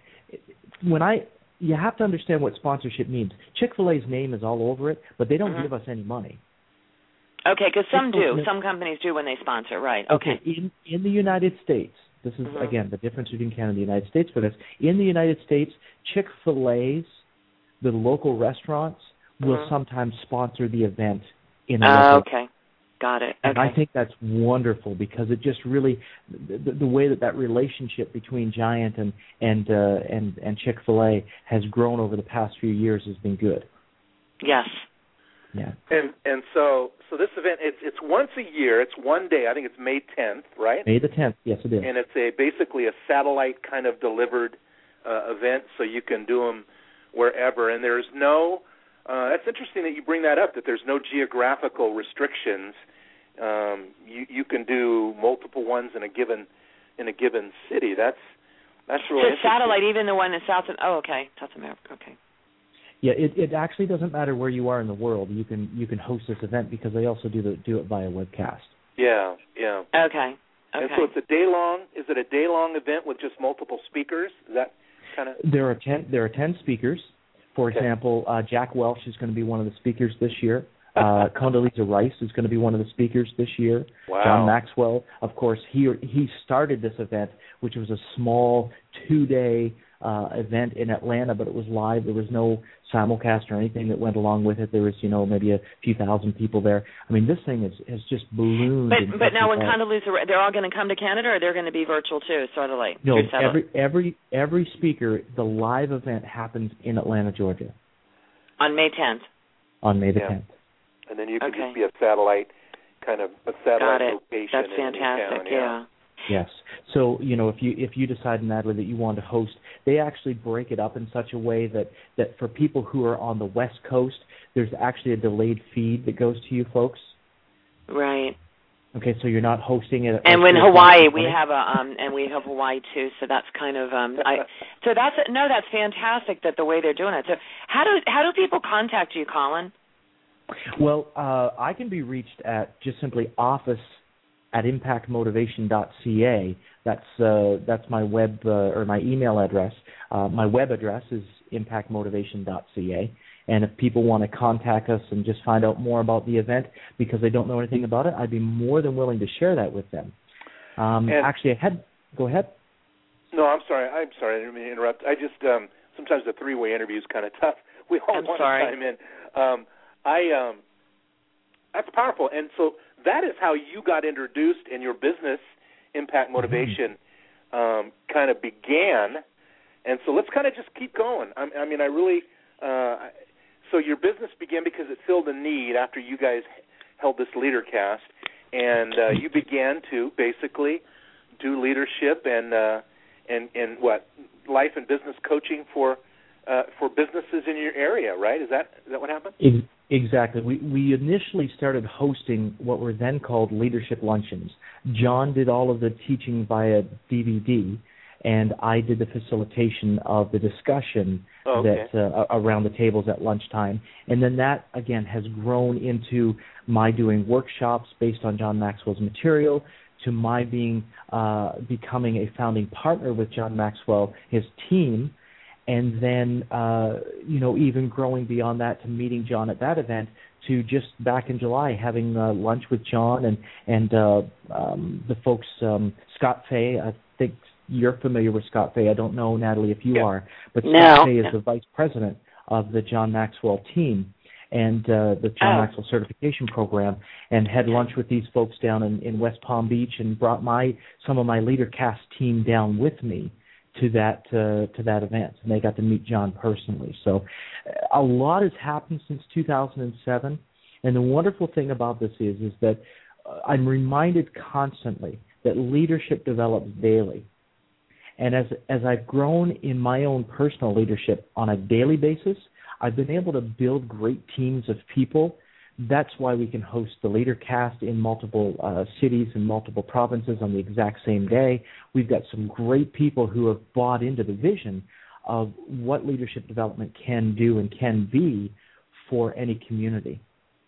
when I you have to understand what sponsorship means. Chick-fil-A's name is all over it, but they don't mm-hmm. give us any money. Okay, because some do. Some companies do when they sponsor, right. Okay. okay. In, in the United States, this is, mm-hmm. again, the difference between Canada and the United States for this. In the United States, Chick-fil-A's, the local restaurants, mm-hmm. will sometimes sponsor the event in a uh, local. Okay, got it. Okay. And I think that's wonderful because it just really, the, the way that that relationship between Giant and, and, uh, and, and Chick-fil-A has grown over the past few years has been good. Yes. Yeah. And and so so this event it's it's once a year. It's one day. I think it's May tenth, right? May the tenth. Yes, it is. And it's a basically a satellite kind of delivered uh, event, so you can do them wherever. And there's no. Uh, that's interesting that you bring that up. That there's no geographical restrictions. Um, you you can do multiple ones in a given in a given city. That's that's really so interesting. Satellite, even the one in South. Oh, okay, South America. Okay. Yeah, it, it actually doesn't matter where you are in the world. You can you can host this event because they also do the do it via webcast. Yeah, yeah. Okay. Okay. And so it's a day long. Is it a day long event with just multiple speakers? Is that kind of? There are ten. There are ten speakers. For okay. example, uh, Jack Welch is going to be one of the speakers this year. Uh, Condoleezza Rice is going to be one of the speakers this year. Wow. John Maxwell, of course, he he started this event, which was a small two-day uh, event in Atlanta, but it was live. There was no simulcast or anything that went along with it. There was, you know, maybe a few thousand people there. I mean, this thing is has just ballooned. But but now when Condoleezza, they're all going to come to Canada, or they're going to be virtual too, sort of like no. Every every every speaker, the live event happens in Atlanta, Georgia, on May tenth. On May the yeah. tenth. And then you can okay. just be a satellite, kind of a satellite Got it. location. That's in fantastic. Town, yeah. yeah. Yes. So, you know, if you if you decide, Natalie, that you want to host, they actually break it up in such a way that, that for people who are on the West Coast, there's actually a delayed feed that goes to you folks. Right. Okay, so you're not hosting it. And in Hawaii, we have a um, and we have Hawaii too. So that's kind of um, I. So that's no, that's fantastic that the way they're doing it. So how do how do people contact you, Colin? Well, uh, I can be reached at just simply office at impact motivation dot c a. That's uh, that's my web uh, or my email address. Uh, my web address is impact motivation dot c a. And if people want to contact us and just find out more about the event because they don't know anything about it, I'd be more than willing to share that with them. Um, actually, I had go ahead. No, I'm sorry. I'm sorry. I didn't mean to interrupt. I just um, sometimes the three-way interview is kind of tough. We all I'm want sorry. to chime in. Um, I um, that's powerful, and so that is how you got introduced, and your business, Impact Motivation, mm-hmm. um, kind of began. And so let's kind of just keep going. I, I mean, I really. Uh, so your business began because it filled a need after you guys held this LeaderCast, and uh, you began to basically do leadership and uh, and and what life and business coaching for uh, for businesses in your area, right? Is that is that what happened? Exactly. We we initially started hosting what were then called leadership luncheons. John did all of the teaching via D V D, and I did the facilitation of the discussion oh, okay. that uh, around the tables at lunchtime. And then that, again, has grown into my doing workshops based on John Maxwell's material, to my being uh, becoming a founding partner with John Maxwell, his team, and then, uh, you know, even growing beyond that to meeting John at that event, to just back in July having uh, lunch with John and, and uh, um, the folks, um, Scott Fay. I think you're familiar with Scott Fay. I don't know, Natalie, if you yeah. are, but no, Scott Fay is no. the vice president of the John Maxwell team and uh, the John oh. Maxwell Certification Program, and had lunch with these folks down in, in West Palm Beach, and brought my some of my LeaderCast team down with me to that uh, to that event, and they got to meet John personally. So a lot has happened since two thousand seven, and the wonderful thing about this is is that I'm reminded constantly that leadership develops daily. And as as I've grown in my own personal leadership on a daily basis, I've been able to build great teams of people. That's why we can host the LeaderCast in multiple uh, cities and multiple provinces on the exact same day. We've got some great people who have bought into the vision of what leadership development can do and can be for any community.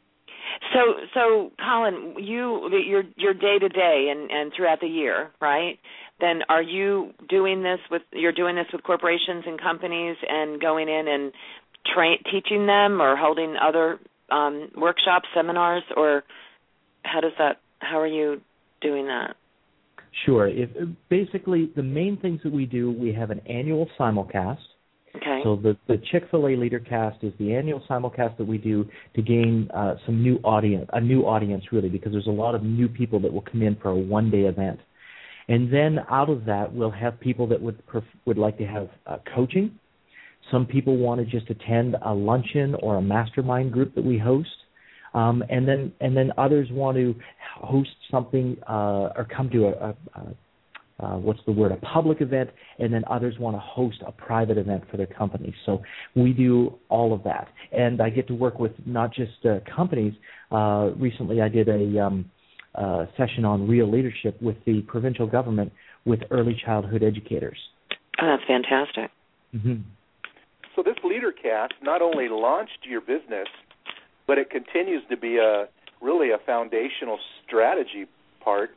So, so Colin, you your your day to day and and throughout the year, right? Then are you doing this with you're doing this with corporations and companies and going in and train teaching them or holding other um, workshops, seminars, or how does that? How are you doing that? Sure. If, basically, the main things that we do, we have an annual simulcast. Okay. So the, the Chick-fil-A LeaderCast is the annual simulcast that we do to gain uh, some new audience, a new audience really, because there's a lot of new people that will come in for a one-day event. And then out of that, we'll have people that would perf- would like to have uh, coaching. Some people want to just attend a luncheon or a mastermind group that we host. Um, and then and then others want to host something uh, or come to a, a, a Uh, what's the word, a public event, and then others want to host a private event for their company. So we do all of that. And I get to work with not just uh, companies. Uh, recently I did a um, uh, session on real leadership with the provincial government with early childhood educators. Oh, that's fantastic. Mm-hmm. So this LeaderCast not only launched your business, but it continues to be a really a foundational strategy part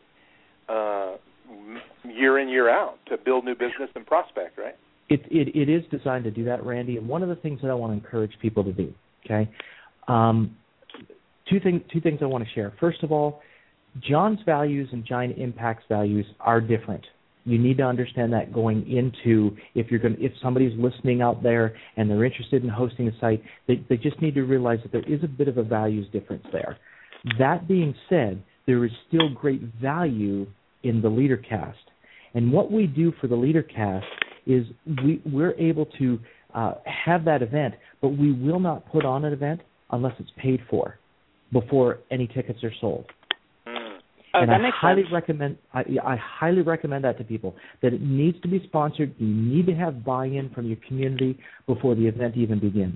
uh year in, year out to build new business and prospect, right? It, it it is designed to do that, Randy. And one of the things that I want to encourage people to do, okay, um, two things two things I want to share. First of all, John's values and Giant Impact's values are different. You need to understand that going into if you're going if somebody's listening out there and they're interested in hosting a site, they they just need to realize that there is a bit of a values difference there. That being said, there is still great value in the LeaderCast. And what we do for the LeaderCast is we, we're able to uh, have that event, but we will not put on an event unless it's paid for before any tickets are sold. Mm. Oh, and that I makes highly sense. recommend I, I highly recommend that to people, that it needs to be sponsored. You need to have buy-in from your community before the event even begins.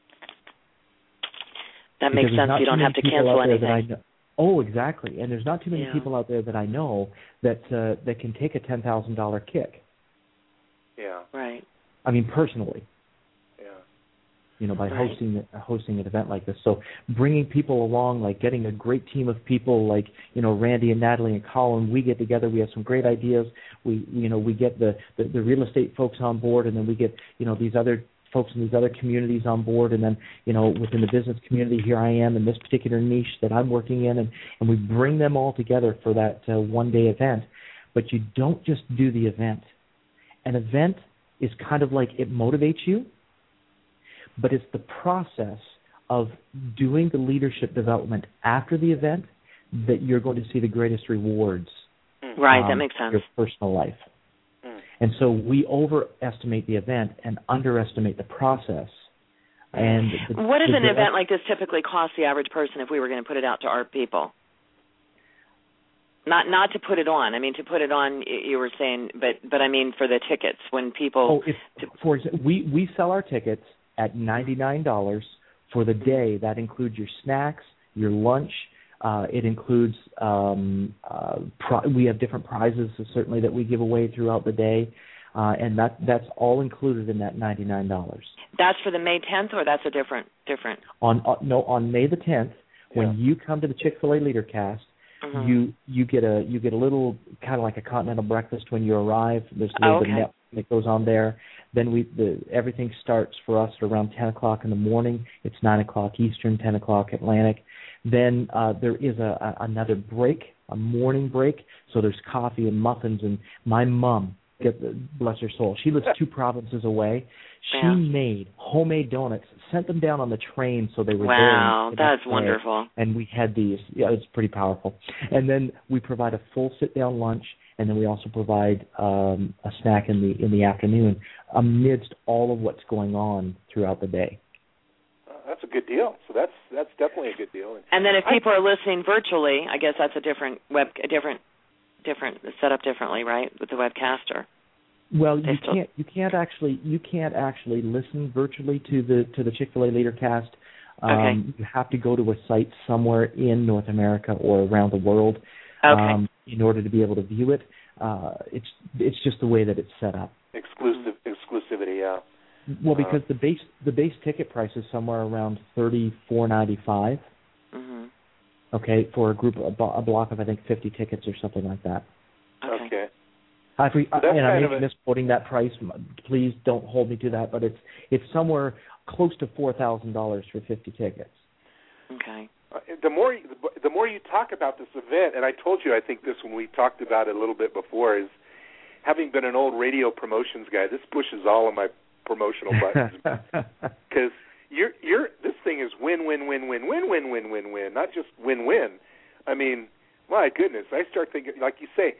That makes sense. You don't have to cancel anything. Oh, exactly. And there's not too many yeah. people out there that I know that uh, that can take a ten thousand dollars kick. Yeah. Right. I mean, personally. Yeah. You know, by right. hosting hosting an event like this. So bringing people along, like getting a great team of people like, you know, Randy and Natalie and Colin, we get together. We have some great ideas. We, you know, we get the, the, the real estate folks on board, and then we get, you know, these other folks in these other communities on board, and then, you know, within the business community, here I am in this particular niche that I'm working in, and, and we bring them all together for that uh, one-day event. But you don't just do the event. An event is kind of like it motivates you, but it's the process of doing the leadership development after the event that you're going to see the greatest rewards. Right, um, that makes sense. In your personal life. And so we overestimate the event and underestimate the process. And the, what does the, an the, event like this typically cost the average person if we were going to put it out to our people? Not not to put it on. I mean, to put it on, you were saying, but but I mean for the tickets when people. Oh, if, for example, we we sell our tickets at ninety-nine dollars for the day. That includes your snacks, your lunch. Uh, it includes um, uh, pri- we have different prizes certainly that we give away throughout the day, uh, and that that's all included in that ninety-nine dollars. That's for the May tenth, or that's a different different. On uh, no, on May the tenth, when Yeah. you come to the Chick-fil-A Leader Cast, Mm-hmm. you you get a you get a little kind of like a continental breakfast when you arrive. There's a little Oh, bit of okay. net that goes on there. Then we the everything starts for us at around ten o'clock in the morning. It's nine o'clock Eastern, ten o'clock Atlantic. Then uh, there is a, a another break, a morning break. So there's coffee and muffins. And my mom, get the, bless her soul, she lives two provinces away. She Yeah. made homemade donuts, sent them down on the train so they were there. Wow, the that's next day. wonderful. And we had these. Yeah, it's pretty powerful. And then we provide a full sit-down lunch, and then we also provide um, a snack in the in the afternoon amidst all of what's going on throughout the day. Uh, that's a good deal. So that's that's definitely a good deal. And, And then if I- people are listening virtually, I guess that's a different web, a different, different set up differently, right, with the webcaster. Well, They you still- can't you can't actually you can't actually listen virtually to the to the Chick-fil-A Leader Cast. Um, Okay. You have to go to a site somewhere in North America or around the world Okay. um, in order to be able to view it. Uh, it's it's just the way that it's set up. exclusive exclusivity, yeah. Well, Uh, because the base the base ticket price is somewhere around thirty four ninety five. Mm-hmm. Okay, for a group a, bo- a block of I think fifty tickets or something like that. Okay. Okay. I pre- So that's and I kind may of be a- misquoting that price. Please don't hold me to that, but it's it's somewhere close to four thousand dollars for fifty tickets. Okay. Uh, the more you- the more you talk about this event, and I told you I think this when we talked about it a little bit before, is having been an old radio promotions guy, this pushes all of my promotional buttons because you're you're this thing is win win win win win win win win win, not just win win. I mean, my goodness, I start thinking like you say.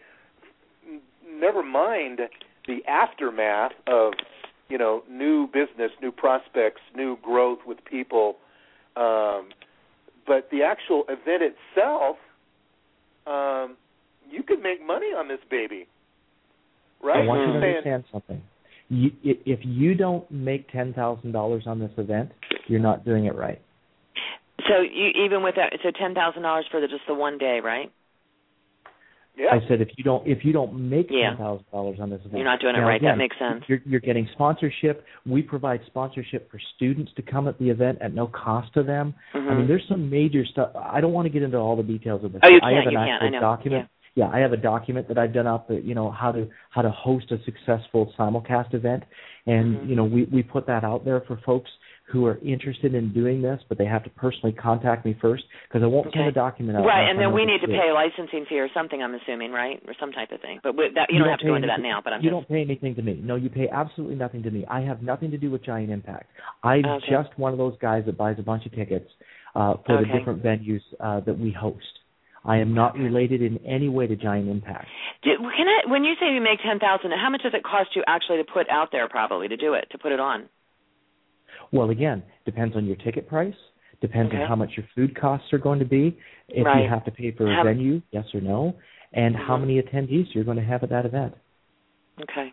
Never mind the aftermath of, you know, new business, new prospects, new growth with people, um, but the actual event itself, um, you could make money on this baby, right? I want you to You're saying- understand something. You, i- if you don't make ten thousand dollars on this event, you're not doing it right. So you even with that, so ten thousand dollars for the, just the one day, right? Yeah. I said if you don't if you don't make Yeah. ten thousand dollars on this event, You're not doing it now, right. again, That makes sense. You're, you're getting sponsorship. We provide sponsorship for students to come at the event at no cost to them. Mm-hmm. I mean, there's some major stuff. I don't want to get into all the details of this. Oh, you I can't. have an You can't. actual I know. document. Yeah. I have a document that I've done up. That, you know how to how to host a successful simulcast event, and Mm-hmm. you know we we put that out there for folks who are interested in doing this, but they have to personally contact me first because I won't Okay. send a document out. Right, unless and I then know we it's need to good. pay a licensing fee or something, I'm assuming, right? Or some type of thing. But we, that, you, You don't have to go pay into that anything- now, but I'm you just... don't pay anything to me. No, you pay absolutely nothing to me. I have nothing to do with Giant Impact. I'm Okay. just one of those guys that buys a bunch of tickets uh, for Okay. the different venues uh, that we host. I am not related in any way to Giant Impact. Do, can I, when you say you make ten thousand dollars, how much does it cost you actually to put out there probably, to do it, to put it on? Well, again, depends on your ticket price. Depends Okay. on how much your food costs are going to be. If Right. you have to pay for a How- venue, yes or no, and how Mhm. many attendees you're going to have at that event. Okay.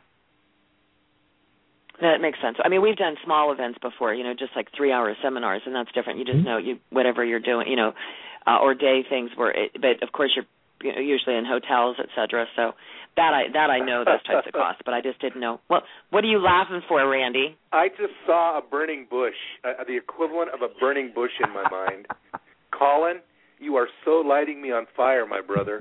That makes sense. I mean, we've done small events before, you know, just like three-hour seminars, and that's different. You just Mhm. know you whatever you're doing, you know, uh, or day things where, it, but of course you're you know, usually in hotels, et cetera. So that I that I know those types of costs, but I just didn't know. Well, what are you laughing for, Randy? I just saw a burning bush, uh, the equivalent of a burning bush in my mind. Colin, you are so lighting me on fire, my brother.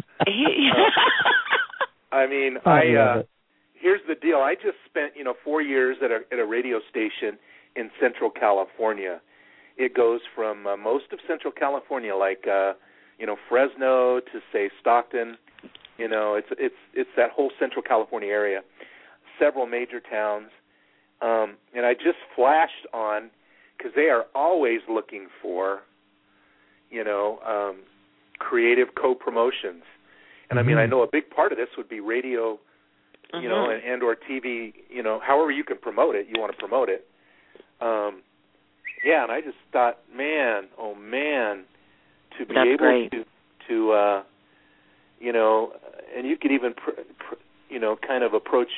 I mean, Oh, I love uh, it. here's the deal. I just spent, you know, four years at a at a radio station in Central California. It goes from uh, most of Central California, like uh, you know, Fresno to say Stockton. You know, it's it's it's that whole Central California area. Several major towns, um, and I just flashed on because they are always looking for, you know, um, creative co-promotions. And I mean, Mhm. I know a big part of this would be radio, you Mhm. know, and, and or T V, you know, however you can promote it, you want to promote it. Um, yeah, and I just thought, man, oh man, to be That's able great. to to uh, you know, and you could even, pr- pr- you know, kind of approach.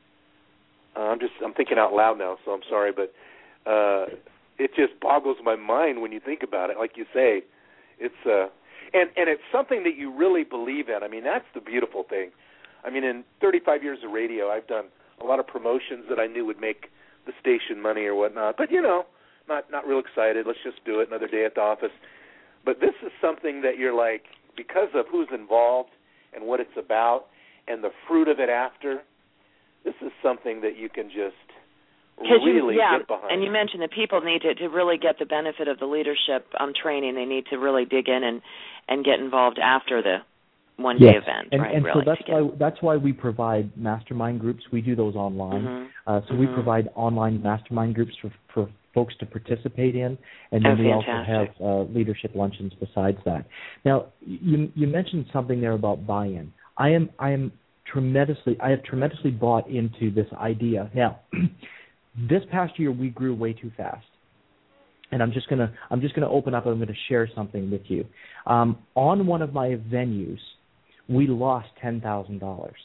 Uh, I'm just, I'm thinking out loud now, so I'm sorry, but uh, it just boggles my mind when you think about it. Like you say, it's, uh, and and it's something that you really believe in. I mean, that's the beautiful thing. I mean, in thirty-five years of radio, I've done a lot of promotions that I knew would make the station money or whatnot, but you know, not not real excited. Let's just do it, another day at the office. But this is something that you're like, because of who's involved and what it's about and the fruit of it after, this is something that you can just really you, yeah, get behind. And you mentioned that people need to, to really get the benefit of the leadership um, training. They need to really dig in and, and get involved after the one-day yes. event. And, right, and really, so that's why that's why we provide mastermind groups. We do those online. Mm-hmm. Uh, so mm-hmm. we provide online mastermind groups for, for folks to participate in, and then oh, we fantastic. also have uh, leadership luncheons besides that. Now, you you mentioned something there about buy-in. I am I am tremendously I have tremendously bought into this idea. Now, this past year we grew way too fast. And I'm just gonna I'm just gonna open up and I'm gonna share something with you. Um, on one of my venues, we lost ten thousand dollars.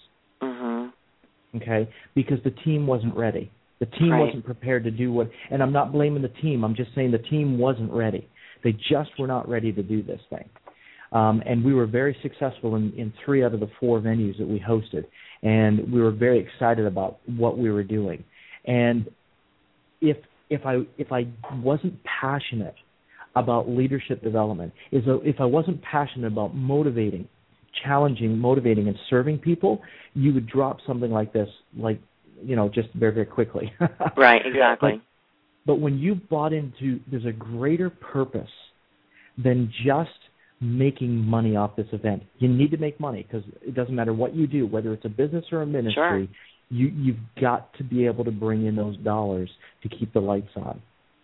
Mm-hmm. Okay, because the team wasn't ready. The team right. wasn't prepared to do what. And I'm not blaming the team. I'm just saying the team wasn't ready. They just were not ready to do this thing. Um, and we were very successful in, in three out of the four venues that we hosted, and we were very excited about what we were doing. And if if I if I wasn't passionate about leadership development, is if I wasn't passionate about motivating, challenging, motivating, and serving people, you would drop something like this, like, you know, just very, very quickly. Right, exactly. But, but when you've bought into, there's a greater purpose than just making money off this event. You need to make money because it doesn't matter what you do, whether it's a business or a ministry, sure. you, you've got to be able to bring in those dollars to keep the lights on,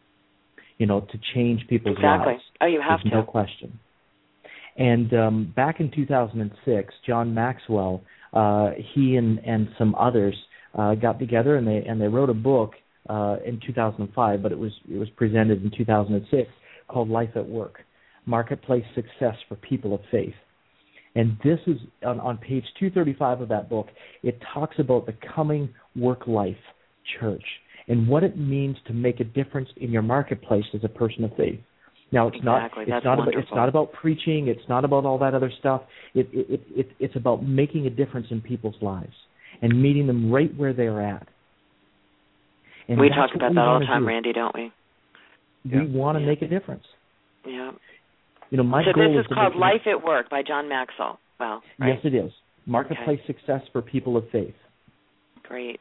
you know, to change people's exactly. lives. Oh, you have There's to. no question. And um, back in two thousand six, John Maxwell, uh, he and, and some others uh, got together and they and they wrote a book uh, in two thousand five, but it was it was presented in two thousand six called Life at Work: Marketplace Success for People of Faith. And this is on, on page two thirty-five of that book. It talks about the coming work-life church and what it means to make a difference in your marketplace as a person of faith. Now, it's exactly. not it's That's not wonderful. about, it's not about preaching. It's not about all that other stuff. It, it, it, it it's about making a difference in people's lives and meeting them right where they're at. And we talk about we that all the do. time, Randy, don't we? We yeah. want to yeah. make a difference. Yeah. You know, my so goal this is is to called make Life at Work by John Maxwell. Wow. Right? Yes, it is. Marketplace okay. Success for People of Faith. Great.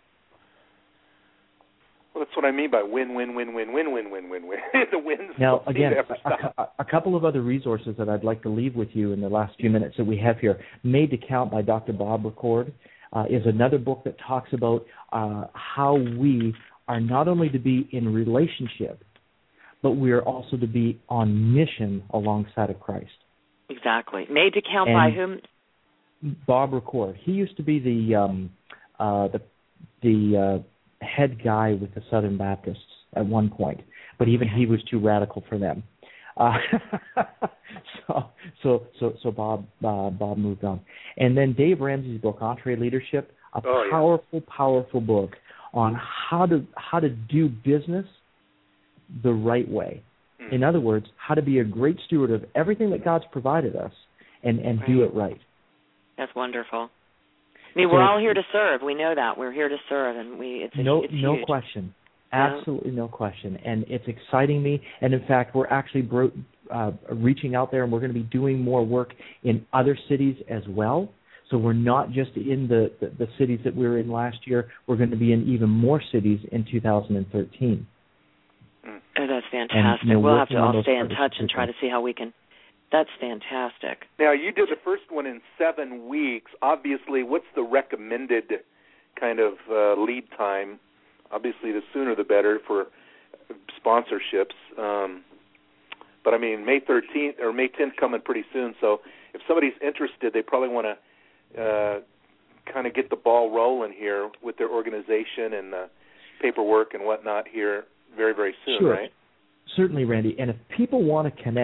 Well, that's what I mean by win, win, win, win, win, win, win, win, win. The wins. Now, again, a, a, a couple of other resources that I'd like to leave with you in the last few minutes that we have here. Made to Count by Doctor Bob Record uh, is another book that talks about uh, how we are not only to be in relationship, but we are also to be on mission alongside of Christ. Exactly. Made to Count and by whom? Bob Record. He used to be the um, uh, the the uh, head guy with the Southern Baptists at one point, but even he was too radical for them. Uh, so so so so Bob uh, Bob moved on, and then Dave Ramsey's book, EntreLeadership, a oh, powerful, yeah. powerful book on how to how to do business the right way. Mm. In other words, how to be a great steward of everything that God's provided us and, and right. do it right. That's wonderful. I mean, so, we're all here to serve. We know that. We're here to serve, and we it's, a, no, it's no huge. question. Absolutely no question. And it's exciting me. And, in fact, we're actually bro- uh, reaching out there, and we're going to be doing more work in other cities as well. So we're not just in the, the, the cities that we were in last year. We're going to be in even more cities in two thousand thirteen. Oh, that's fantastic. And, you know, we'll have to all those stay in touch and try to see how we can. That's fantastic. Now, you did the first one in seven weeks. Obviously, what's the recommended kind of uh, lead time? Obviously, the sooner the better for sponsorships. Um, but, I mean, May thirteenth or May tenth coming pretty soon. So if somebody's interested, they probably want to uh, kind of get the ball rolling here with their organization and uh, paperwork and whatnot here very, very soon, sure. right? Certainly, Randy. And if people want to connect,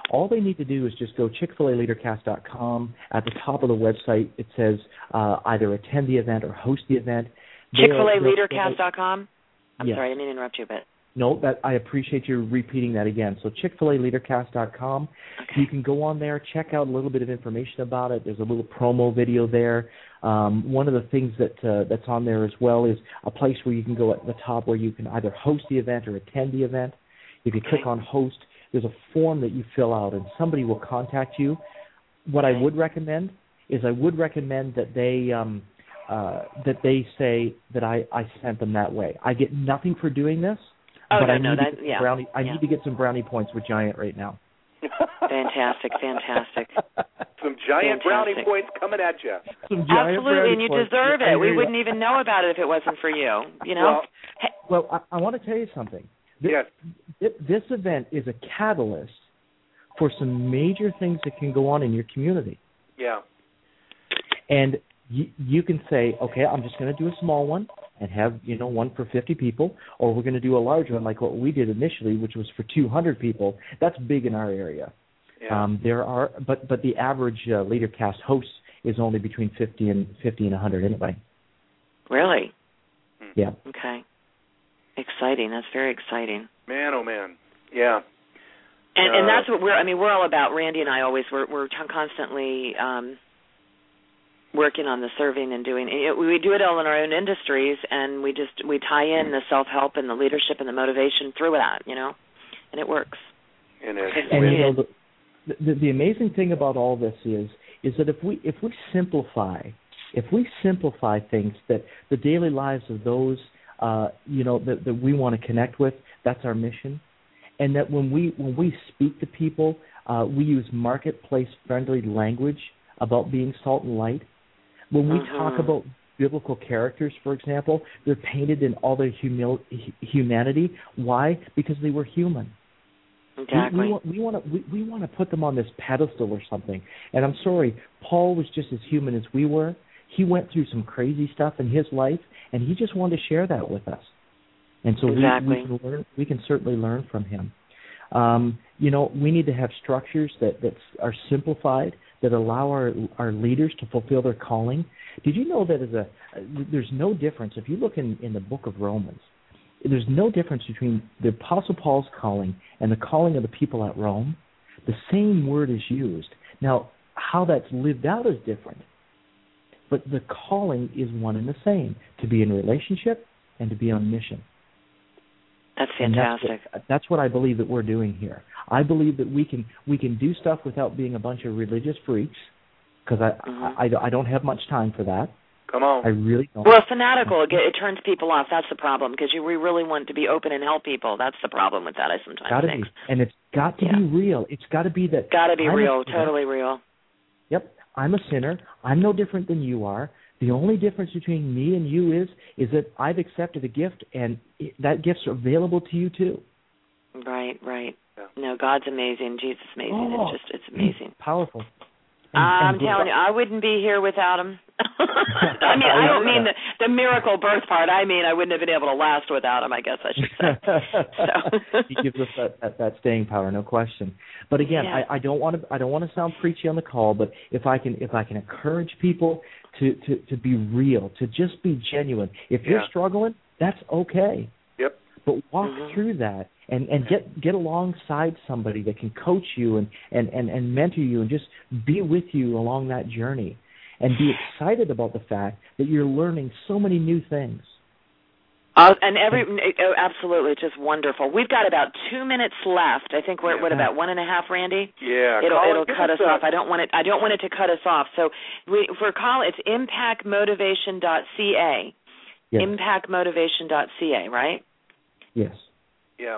all they need to do is just go chick fil a leader cast dot com. At the top of the website, it says uh, either attend the event or host the event. chick fil a leader cast dot com? I'm yes. sorry, I didn't mean to interrupt you, but... No, that I appreciate you repeating that again. So chick fil a leader cast dot com. Okay. You can go on there, check out a little bit of information about it. There's a little promo video there. Um, one of the things that uh, that's on there as well is a place where you can go at the top where you can either host the event or attend the event. If you okay. click on host, there's a form that you fill out, and somebody will contact you. What okay. I would recommend is I would recommend that they um, uh, that they say that I, I sent them that way. I get nothing for doing this. Oh, but no, I no, need that, to get yeah. brownie. I yeah. need to get some brownie points with Giant right now. Fantastic, fantastic. Some giant fantastic. brownie points coming at you. Some giant Absolutely, and you points. deserve it. We you. wouldn't even know about it if it wasn't for you. You know. Well, well I, I want to tell you something. This, yes. This event is a catalyst for some major things that can go on in your community. Yeah. And you, you can say, okay, I'm just going to do a small one and have, you know, one for fifty people, or we're going to do a large one like what we did initially, which was for two hundred people. That's big in our area. Yeah. Um, there are, but but the average uh, LeaderCast host is only between fifty and fifty and one hundred anyway. Really? Yeah. Okay. Exciting. That's very exciting. Man, oh man. Yeah. And, uh, and that's what we're. I mean, we're all about. Randy and I always we're we're constantly um, working on the serving and doing. We do it all in our own industries, and we just we tie in the self help and the leadership and the motivation through that, you know, and it works. And, it, and you know, the, the the amazing thing about all this is is that if we if we simplify if we simplify things, that the daily lives of those uh, you know that, that we want to connect with, that's our mission. And that when we when we speak to people, uh, we use marketplace friendly language about being salt and light. When we mm-hmm. talk about biblical characters, for example, they're painted in all their humil- humanity. Why? Because they were human. Exactly. We, we, want, we want to we, we want to put them on this pedestal or something. And I'm sorry, Paul was just as human as we were. He went through some crazy stuff in his life, and he just wanted to share that with us. And so exactly. we, we, can learn, we can certainly learn from him. Um, you know, we need to have structures that, that are simplified, that allow our our leaders to fulfill their calling. Did you know that as a there's no difference, if you look in, in the book of Romans, there's no difference between the Apostle Paul's calling and the calling of the people at Rome. The same word is used. Now, how that's lived out is different, but the calling is one and the same, to be in relationship and to be on mission. That's fantastic. That's what, that's what I believe that we're doing here. I believe that we can we can do stuff without being a bunch of religious freaks, because I, mm-hmm. I, I don't have much time for that. Come on. I really don't. Well, fanatical, it, it turns people off. That's the problem, because we really want to be open and help people. That's the problem with that, I sometimes gotta think. Be. And it's got to yeah. be real. It's got to be that. Got to be I'm real, a, totally real. Yep. I'm a sinner. I'm no different than you are. The only difference between me and you is is that I've accepted a gift, and it, that gift's available to you too. Right, right. Yeah. No, God's amazing. Jesus is amazing. Oh, it's just, it's amazing. Powerful. And, I'm and telling you, I wouldn't be here without him. I mean, I don't mean the, the miracle birth part. I mean, I wouldn't have been able to last without him, I guess I should say. So. He gives us that, that, that staying power, no question. But again, yeah. I, I don't want to I don't want to sound preachy on the call, but if I can if I can encourage people to, to, to be real, to just be genuine. If yeah. you're struggling, that's okay. Yep. But walk mm-hmm. through that and, and get get alongside somebody that can coach you and, and, and, and mentor you and just be with you along that journey. And be excited about the fact that you're learning so many new things. Uh, and every oh, absolutely, just wonderful. We've got about two minutes left. I think we're yeah. what about one and a half, Randy? Yeah, it'll Colin, it'll cut us a... off. I don't want it. I don't want it to cut us off. So we, for Colin, it's impact motivation dot c a. Yes. impact motivation dot c a, right? Yes. Yeah.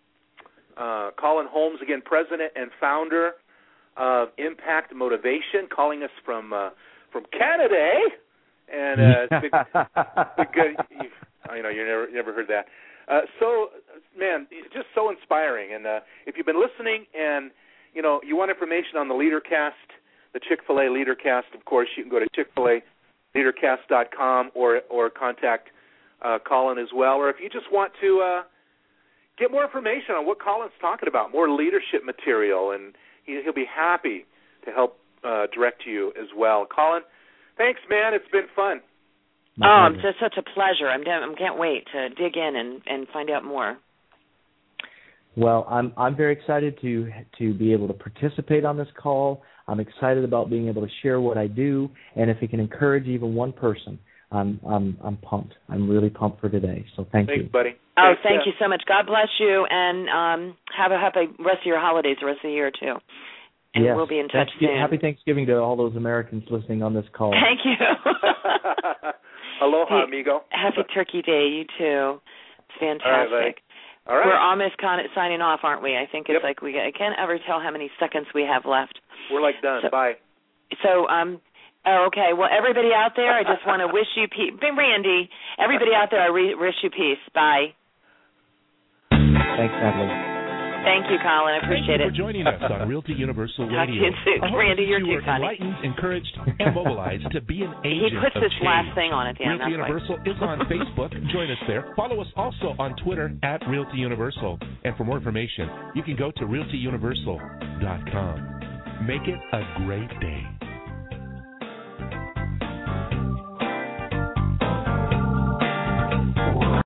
Uh, Colin Holmes, again, president and founder of Impact Motivation, calling us from. Uh, From Canada, eh? And uh, it's been, been good. You, I know you never never heard that. Uh, so, man, just so inspiring. And uh, if you've been listening, and you know you want information on the LeaderCast, the Chick-fil-A LeaderCast, of course, you can go to chick fil a leader cast dot com or or contact uh, Colin as well. Or if you just want to uh, get more information on what Colin's talking about, more leadership material, and he, he'll be happy to help uh, direct you as well. Colin, thanks, man. It's been fun. My oh, pleasure. it's just such a pleasure. I'm I can't wait to dig in and, and find out more. Well, I'm I'm very excited to to be able to participate on this call. I'm excited about being able to share what I do, and if it can encourage even one person, I'm I'm I'm pumped. I'm really pumped for today. So thank Thanks, you, buddy. Oh, Thanks, thank uh, you so much. God bless you, and um, have a happy rest of your holidays, the rest of the year too. And yes. we'll be in touch Thanks, soon. Happy Thanksgiving to all those Americans listening on this call. Thank you. Aloha, hey, amigo. Happy Turkey Day, you too. It's fantastic. All right, buddy. All right. We're almost con- signing off, aren't we? I think it's Yep. like we. I can't ever tell how many seconds we have left. We're like done. So, Bye. So, um, oh, okay. Well, everybody out there, I just want to wish you peace. Randy, everybody out there, I re- wish you peace. Bye. Thanks, Natalie. Thank you, Colin. I appreciate Thank you it. for joining us on Realty Universal Talk to Radio. you soon. I hope Randy, you're you too were funny. enlightened, encouraged, and mobilized to be an He agent puts of this change. last thing on at the end. Realty That's Universal is on Facebook. Join us there. Follow us also on Twitter at Realty Universal. And for more information, you can go to realty universal dot com. Make it a great day.